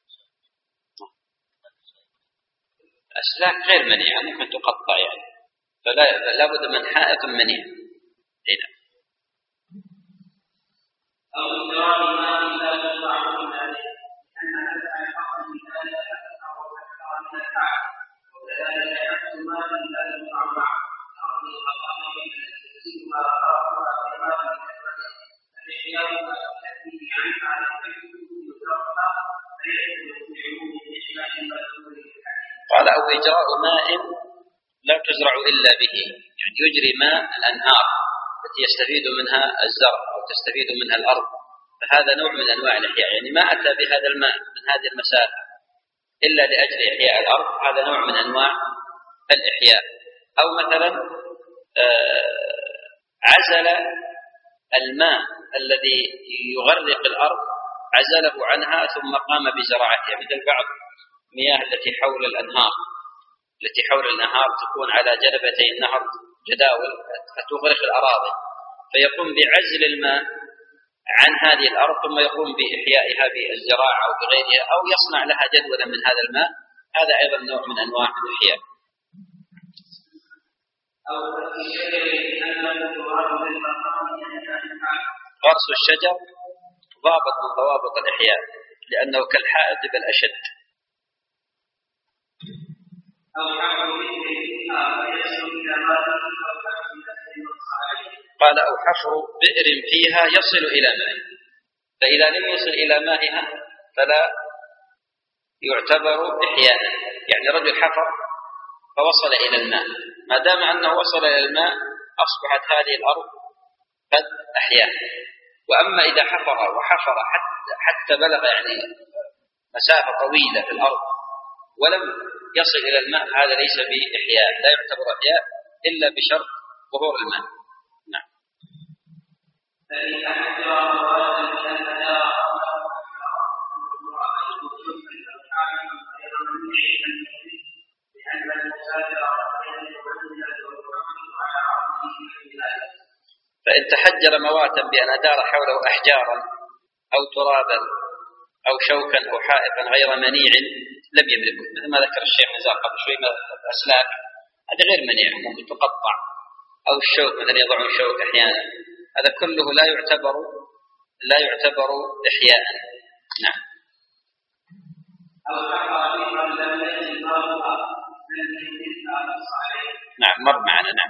أسلاك غير منيعة ممكن تقطع يعني، فلا بد من حائط منيع. أو إدراك ما لا تطلع وكذلك نفس ما من المعمع الأرض الخطأ يسيرها أراها كمال الإحياء والتأكيد عنها لتكون يدركها فيدخل في عموم الإحياء المذكور في الحديث. قال أو إجراء ماء لا تزرع إلا به، يعني يجري ماء الأنهار التي يستفيد منها الزرع أو تستفيد منها الأرض، فهذا نوع من أنواع الإحياء، يعني ما أتى بهذا الماء من هذه المسافة إلا لأجل إحياء الأرض، هذا نوع من أنواع الإحياء. أو مثلا عزل الماء الذي يغرق الأرض عزله عنها ثم قام بزراعتها، مثل بعض المياه التي حول الأنهار، التي حول الأنهار تكون على جنبتي النهر جداول فتغرق الأراضي، فيقوم بعزل الماء عن هذه الأرض ثم يقوم بإحيائها بالزراعة أو بغيرها، أو يصنع لها جدولا من هذا الماء، هذا أيضا نوع من أنواع الإحياء. غرس الشجر ضابط من ضوابط الإحياء لأنه كالحائط بل أشد. قال أو حفر بئر فيها يصل إلى ماء، فإذا لم يصل إلى مائها فلا يعتبر إحياء، يعني رجل حفر فوصل إلى الماء، ما دام أنه وصل إلى الماء أصبحت هذه الأرض قد أحياها. وأما إذا حفر وحفر حتى بلغ يعني مسافة طويلة في الأرض ولم يصل إلى الماء، هذا ليس بإحياء، لا يعتبر إحياء إلا بشرط ظهور الماء. نعم. فإن تحجر مواتا بأن أدار حوله أحجارا أو ترابا أو شوكا أو حائطا غير منيع لم يملكه، مثل ما ذكر الشيخ نزار قبل شوي، الأسلاك هذا غير منيع ممكن تقطع، أو الشوك مثلا يضعون شوك أحيانا، هذا كله لا يعتبر إحياء. نعم. نعم مر معنا. نعم.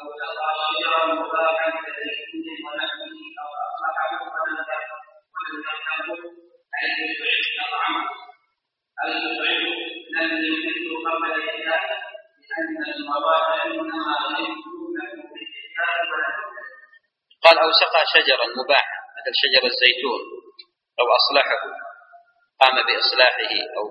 قال أو سقى شجرا مباحا مثل شجر الزيتون أو أصلحه، قام بإصلاحه أو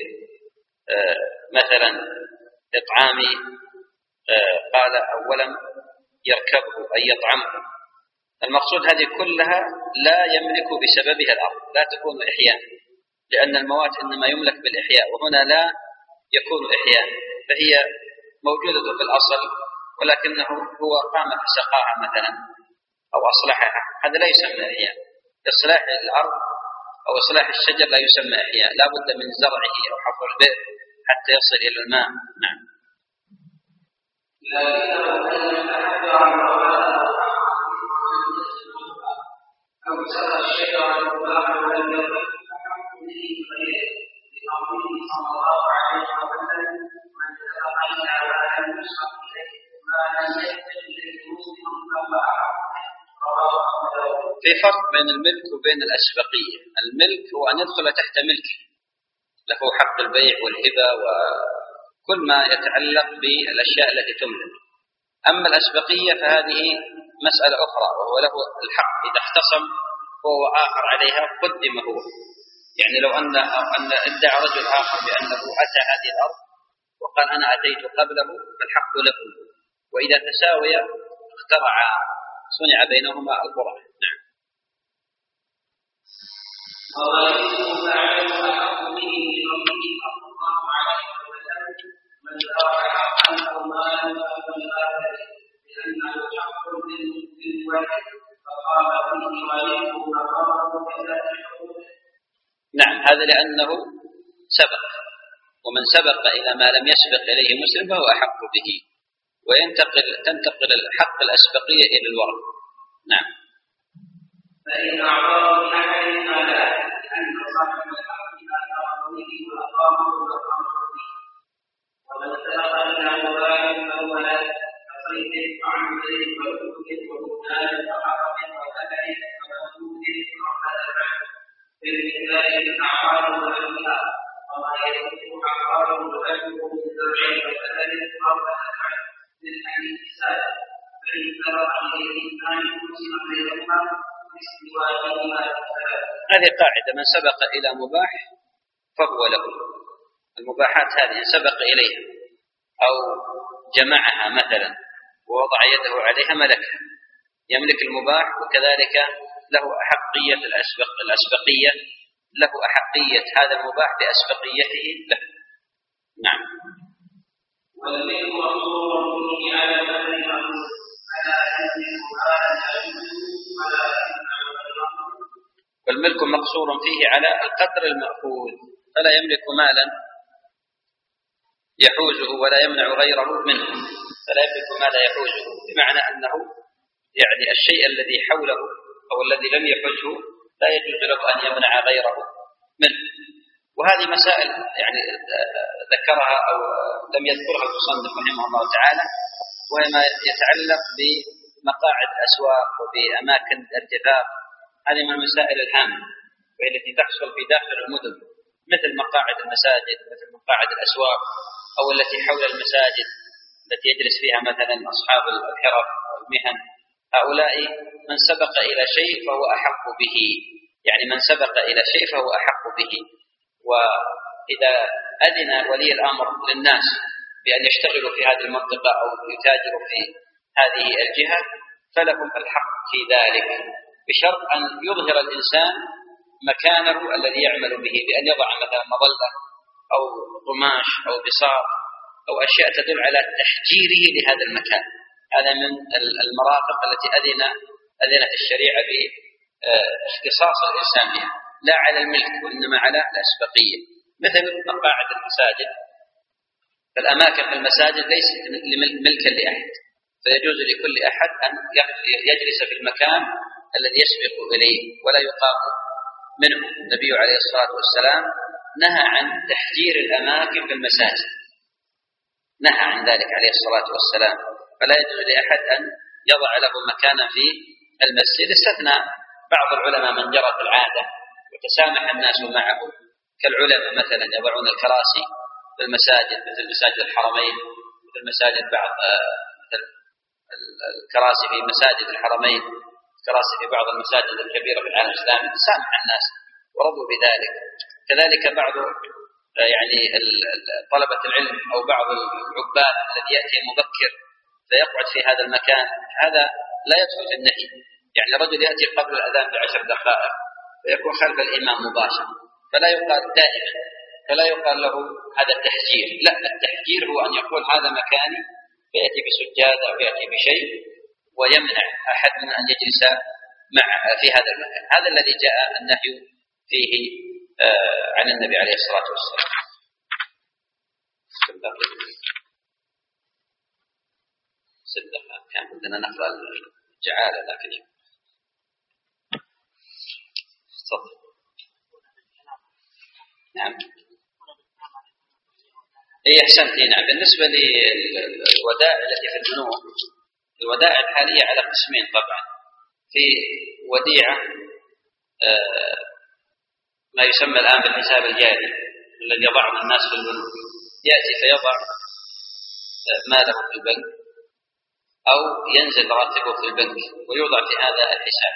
مثلا إطعام، قال أولا يركبه أي يطعمه، المقصود هذه كلها لا يملك بسببها الأرض، لا تكون إحياء، لأن الموات إنما يملك بالإحياء، وهنا لا يكون إحياء، فهي موجودة في الأصل ولكنه هو قام فسقاها مثلا أو أصلحها، هذا لا يسمى إحياء. إصلاح الأرض أو إصلاح الشجر لا يسمى إحياء، لا بد من زرعه أو حفر البئر حتى يصل إلى الماء. نعم. أو سقى الشجر المباح ولم يضر فحكم به غيره لقوله صلى الله عليه وسلم من تلقى على أن يشرب إليه ما لم يحتج إليه مسلم فهو في فرق بين الملك وبين الأسبقية. الملك هو أن يدخل تحت ملك، له حق البيع والهبة وكل ما يتعلق بالأشياء التي تملك. أما الأسبقية فهذه مسألة أخرى، وهو له الحق إذا اختصم هو آخر عليها قدم هو، يعني لو أن ادعى رجل آخر بأنه أتى هذه الأرض وقال أنا أتيت قبله فالحق له، وإذا تساوي اخترع صنع بينهما القرآن. نعم. نعم هذا لأنه سبق، ومن سبق إلى ما لم يسبق إليه مسلم فهو أحق به، تنتقل الحق الأسبقية إلى الورث. نعم. فإن أعطاه لأحد فلا، لأن صاحب الحق إذا أعطاه به وأقامه وأقامه به. هذه قاعدة: من سبق إلى مباح فهو له. المباحات هذه سبق إليها أو جمعها مثلا ووضع يده عليها ملكها، يملك المباح، وكذلك له أحقية الأسبقية، له أحقية هذا المباح بأسبقيته له. نعم. والملك مقصور فيه على القدر المأخوذ، فلا يملك مالا يحوزه ولا يمنع غيره منه، فلا يملك ما لا يحوزه، بمعنى أنه يعني الشيء الذي حوله أو الذي لم يحوزه لا يجوز له أن يمنع غيره منه. وهذه مسائل يعني ذكرها أو لم يذكرها المصنف رحمه الله تعالى، وهي ما يتعلق بمقاعد الأسواق وبأماكن الارتفاق. هذه من المسائل الهامة وهي التي تحصل في داخل المدن، مثل مقاعد المساجد، مثل مقاعد الأسواق، أو التي حول المساجد التي يجلس فيها مثلا أصحاب الحرف والمهن. هؤلاء من سبق إلى شيء فهو أحق به، يعني من سبق إلى شيء فهو أحق به. وإذا أذن ولي الأمر للناس بأن يشتغلوا في هذه المنطقة أو يتاجروا في هذه الجهة فلهم الحق في ذلك، بشرط أن يظهر الإنسان مكانه الذي يعمل به، بأن يضع مثلا مظلة أو قماش أو بساط أو أشياء تدل على تحجيره لهذا المكان. هذا من المرافق التي أذنت الشريعة باختصاص الإنسان بها، لا على الملك وإنما على الأسبقية. مثل مقاعد المساجد، فالأماكن في المساجد ليست ملكا لأحد، فيجوز لكل أحد أن يجلس في المكان الذي يسبق إليه ولا يقام منه. النبي عليه الصلاة والسلام نهى عن تحجير الأماكن في المساجد، نهى عن ذلك عليه الصلاة والسلام، فلا يجوز لأحد أن يضع له مكانا في المسجد. استثنى بعض العلماء من جرت العادة وتسامح الناس معه، كالعلماء مثلا يضعون الكراسي في المساجد مثل مساجد الحرمين، مثل مساجد بعض مثل الكراسي في مساجد الحرمين، كراسي في بعض المساجد الكبيرة في العالم الإسلامي، تسامح الناس ورضوا بذلك. كذلك بعض يعني طلبة العلم أو بعض العباد الذي يأتي مبكر فيقعد في هذا المكان، هذا لا يدخل في النهي. يعني رجل يأتي قبل الأذان ب10 دقائق فيكون خلف الإمام مباشرة، فلا يقال دائما، فلا يقال له هذا التحجير، لا، التحجير هو أن يقول هذا مكاني، فيأتي بسجادة أو يأتي بشيء ويمنع أحد من أن يجلس في هذا المكان. هذا الذي جاء النهي فيه عن النبي عليه الصلاة والسلام. صدق كان بدنا نقرأ الجعالة لكن صدق. نعم. إيه أحسنت. نعم. بالنسبة للودائع التي في البنوك، الودائع الحالية على قسمين طبعا. في وديعة ما يسمى الآن بالحساب الجاري الذي يضعه الناس في البنوك، يأتي فيضع ماله في البنك أو ينزل راتبه في البنك ويوضع في هذا الحساب،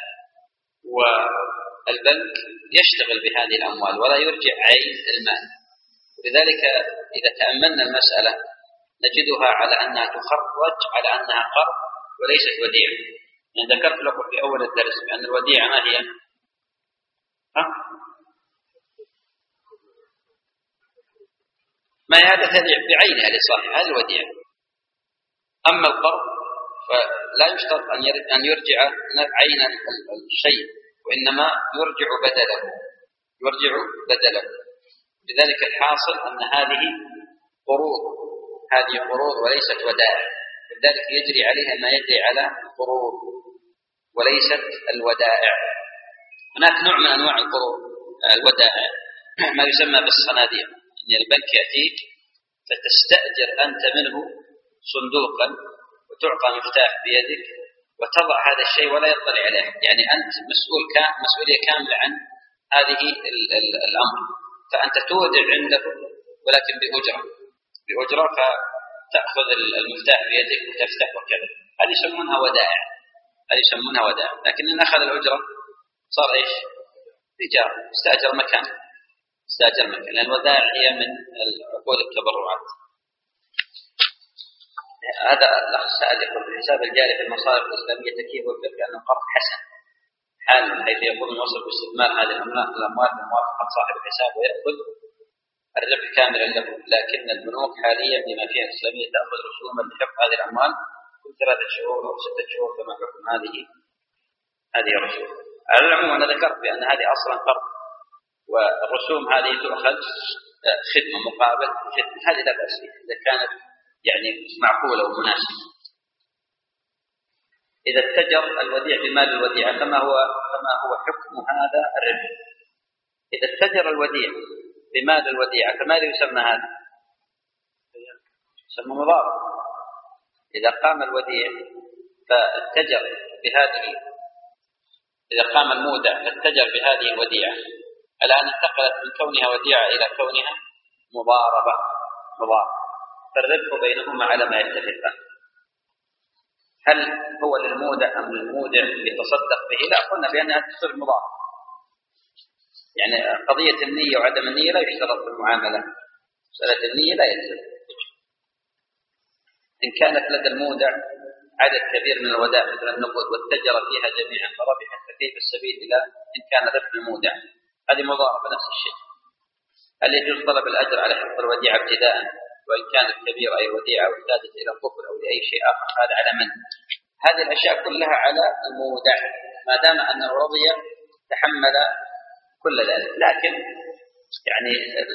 والبنك يشتغل بهذه الأموال ولا يرجع عين المال. لذلك إذا تأملنا المسألة نجدها على أنها تخرج على أنها قرض وليست وديعة. يعني ذكرت لكم في أول الدرس بأن الوديعة ما هي؟ ما هذا تدع بعينها لصاحب هذه الوديعة. أما القرض فلا يشترط أن يرجع عين الشيء، وإنما يرجع بدله. لذلك الحاصل أن هذه قروض وليست ودائع، لذلك يجري عليها ما يجري على القروض وليست الودائع. هناك نوع من أنواع الودائع ما يسمى بالصناديق، يعني البنك يأتيك فتستأجر أنت منه صندوقا وتعطى مفتاح بيدك وتضع هذا الشيء ولا يطلع عليه، يعني أنت مسؤولية كاملة عن هذه الأمر، فأنت تودع عنده ولكن بأجرة فتأخذ المفتاح بيدك وتفتح وكذا، هذه يسمونها ودائع، لكن إن أخذ الأجرة صار إيش؟ إيجار، استأجر مكان، لأن الودائع هي من عقود التبرعات. هذا الأخ سأل يقول الحساب الجاري في المصارف الإسلامية تكييف والفقه أنه قرض حسن حال حيث يكون يوصل باستثمار هذه الأموال بموافقة صاحب الحساب ويأخذ الربح كاملا له، لكن البنوك حاليا بما فيها الإسلامية تأخذ رسوما لحفظ هذه الأموال كل 3 شهور أو 6 شهور، فما حكم هذه الرسوم؟ على العموم أنا ذكرت بأن هذه أصلا قرض، والرسوم هذه تؤخذ خدمة مقابل خدمة، هذه لا بأس فيها إذا كانت يعني معقولة ومناسبة. إذا اتجر الوديع بمال الوديعة فما هو حكم هذا الربح؟ إذا اتجر الوديع بمال الوديعة فماذا يسمى هذا؟ يسمى مضاربة. إذا قام الوديع فاتجر بهذه، إذا قام المودع فاتجر بهذه الوديعة، الآن انتقلت من كونها وديعة إلى كونها مضاربة، فالربح بينهما على ما يتفقان. هل هو للمودع أم للمودع يتصدق به؟ لا، قلنا بأنها تصير مضاربة، يعني قضية النية وعدم النية لا يشترط في المعاملة، مسألة النية لا يلزم. إن كانت لدى المودع عدد كبير من الودائع مثل النقود واتجر فيها جميعا فربحت، فكيف السبيل إلى إن كان ربح المودع؟ هذه مضاربة نفس الشيء. هل يجوز طلب الأجر على حفظ الوديعة ابتداء وإن كانت كبيرة أي وديعة واحتاجت إلى الكفر أو لأي شيء آخر؟ هذا على من؟ هذه الأشياء كلها على المودع ما دام أنه رضي تحمل كل ذلك، لكن يعني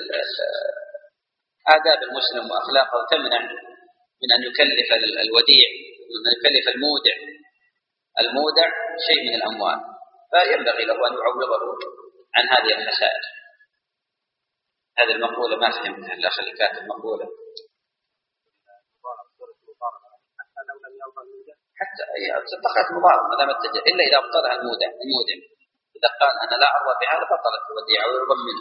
آداب المسلم وأخلاقه تمنع من أن يكلف الوديع، من أن يكلف المودع شيء من الأموال، فينبغي له أن يعوضه عن هذه المسائل. هذه المقولة ما فهمتها الأخ اللي كاتب المقولة، حتى صدقت مضاربة ما دام اتجه، إلا إذا ابطلها المودع إذا قال أنا لا أرضى بهذا بطلت الوديعة ويضمنه.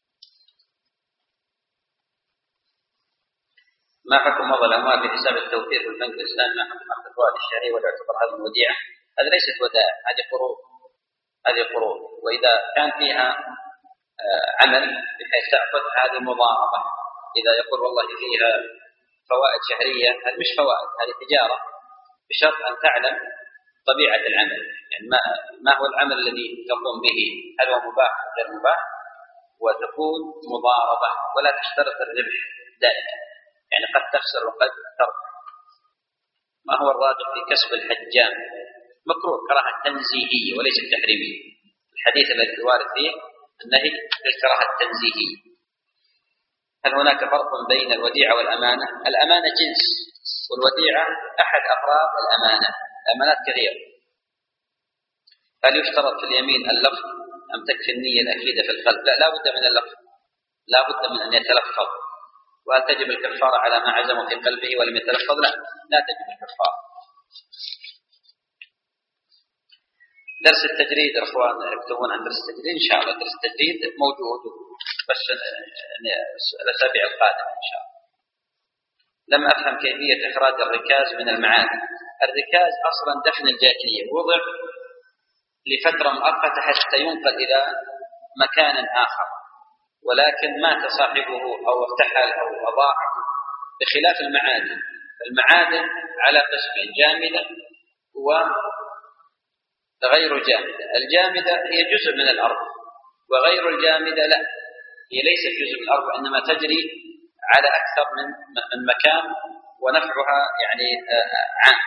ما حكم وضع الأموال في حساب التوفير في البنك الإسلامي؟ ما حكم أخذ الفوائد الشهرية ولا يعتبر هذه الوديعة؟ هذه ليست ودائع، هذه قروض، وإذا كان فيها عمل بحيث تأخذ هذه مضاربة. إذا يقول والله فيها فوائد شهرية، هذه مش فوائد، هذه تجارة، بشرط أن تعلم طبيعة العمل، يعني ما هو العمل الذي تقوم به، هل هو مباح أو غير مباح، وتكون مضاربة ولا تشترط الربح دائما، يعني قد تخسر وقد تربح. ما هو الراجح في كسب الحجام؟ مكروه كراهة تنزيهية وليس تحريمية، الحديث الذي وارد فيه النهي للكراهة التنزيهية. هل هناك فرق بين الوديعة والأمانة؟ الأمانة جنس والوديعة أحد أفراد الأمانة، الأمانات كثيرة. هل يشترط في اليمين اللفظ أم تكفي النية الأكيدة في القلب؟ لا بد من اللفظ، لا بد من أن يتلفظ. وهل تجب الكفارة على ما عزم في قلبه ولم يتلفظ؟ لا تجب الكفارة. درس التجريد الأخوان يكتبون عن درس التجريد، إن شاء الله درس التجريد موجود، بس الأسابيع القادمة إن شاء الله. لم أفهم كيفية إخراج الركاز من المعادن. الركاز أصلا دفن الجاهلية، وضع لفترة مؤقتة حتى ينقل إلى مكان آخر، ولكن مات صاحبه أو ارتحل أو أضاعه، بخلاف المعادن. المعادن على قسمين: جامدة وغير جامدة. الجامدة هي جزء من الأرض، وغير الجامدة لا، هي ليست جزء من الأرض، وإنما تجري على أكثر من مكان ونفعها يعني عام.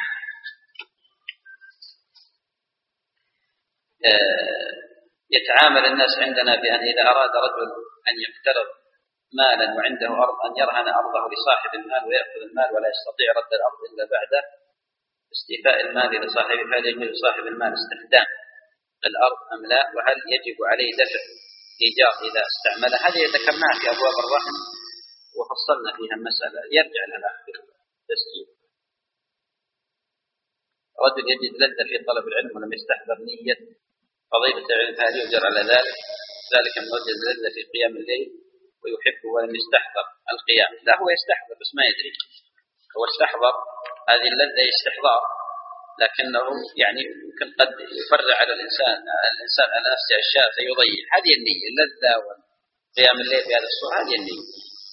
يتعامل الناس عندنا بأن إذا أراد رجل أن يقترض مالا وعنده أرض أن يرهن أرضه لصاحب المال ويأخذ المال ولا يستطيع رد الأرض إلا بعد استيفاء المال لصاحبه، فهل يجوز لصاحب المال استخدام الأرض أم لا؟ وهل يجب عليه دفع إيجار إذا استعملها؟ هذه ذكرناها في أبواب الرهن وفصلنا فيها المسألة، يرجع لها في التسجيل. رجل يجد لذة في طلب العلم ولم يستحضر نية فضيلة العلم فهل يؤجر على ذلك؟ ذلك من وجد لذة في قيام الليل ويحبه ولم يستحضر القيام. لا، هو يستحضر بس ما يدري. هو استحضر هذه اللذة استحضار، لكنه يعني يمكن قد يفرع على الإنسان على نفسه أشياء فيضيع. هذه النية، اللذة وقيام الليل بهذا الصورة، هذه النية.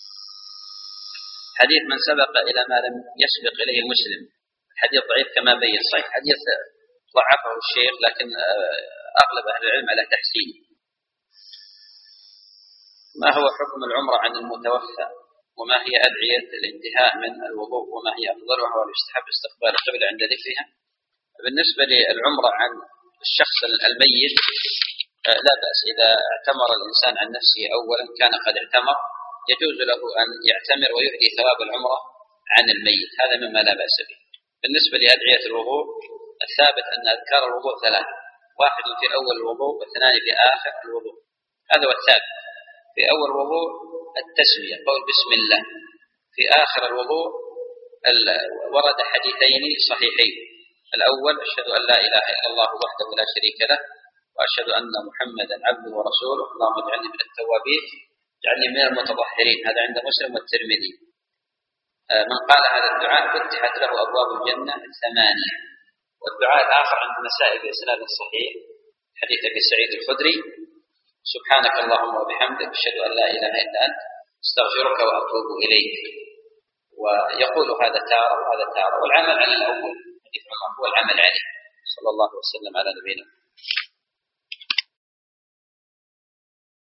حديث من سبق إلى ما لم يسبق إليه المسلم، الحديث ضعيف كما بين. صحيح حديث ضعفه الشيخ، لكن أغلب أهل العلم على تحسينه. ما هو حكم العمرة عن المتوفى؟ وما هي أدعية الانتهاء من الوضوء؟ وما هي أفضلها؟ ويستحب استقبال القبلة عند ذكرها؟ بالنسبة للعمرة عن الشخص الميت لا بأس. إذا اعتمر الإنسان عن نفسه أولا كان قد اعتمر، يجوز له أن يعتمر ويهدي ثواب العمرة عن الميت، هذا مما لا بأس به. بالنسبة لأدعية الوضوء، الثابت أن أذكار الوضوء ثلاث: واحد في أول الوضوء، واثنان في آخر الوضوء، هذا هو الثابت. في أول الوضوء التسمية، قول بسم الله. في آخر الوضوء ورد حديثين صحيحين: الأول أشهد أن لا إله إلا الله وحده لا شريك له، وأشهد أن محمدا عبده ورسوله، اللهم اجعلني من التوابين اجعلني من المتطهرين، هذا عند مسلم والترمذي. من قال هذا الدعاء فتحت له أبواب الجنة 8. والدعاء الآخر عند النسائي بإسناد صحيح حديث أبي سعيد الخدري: سبحانك اللهم وبحمدك أشهد أن لا إله إلا أنت استغفرك وأتوب إليك. ويقول هذا تارة وهذا تارة، والعمل على الأول حديث عمر هو العمل عليه. صلى الله وسلم على نبينا.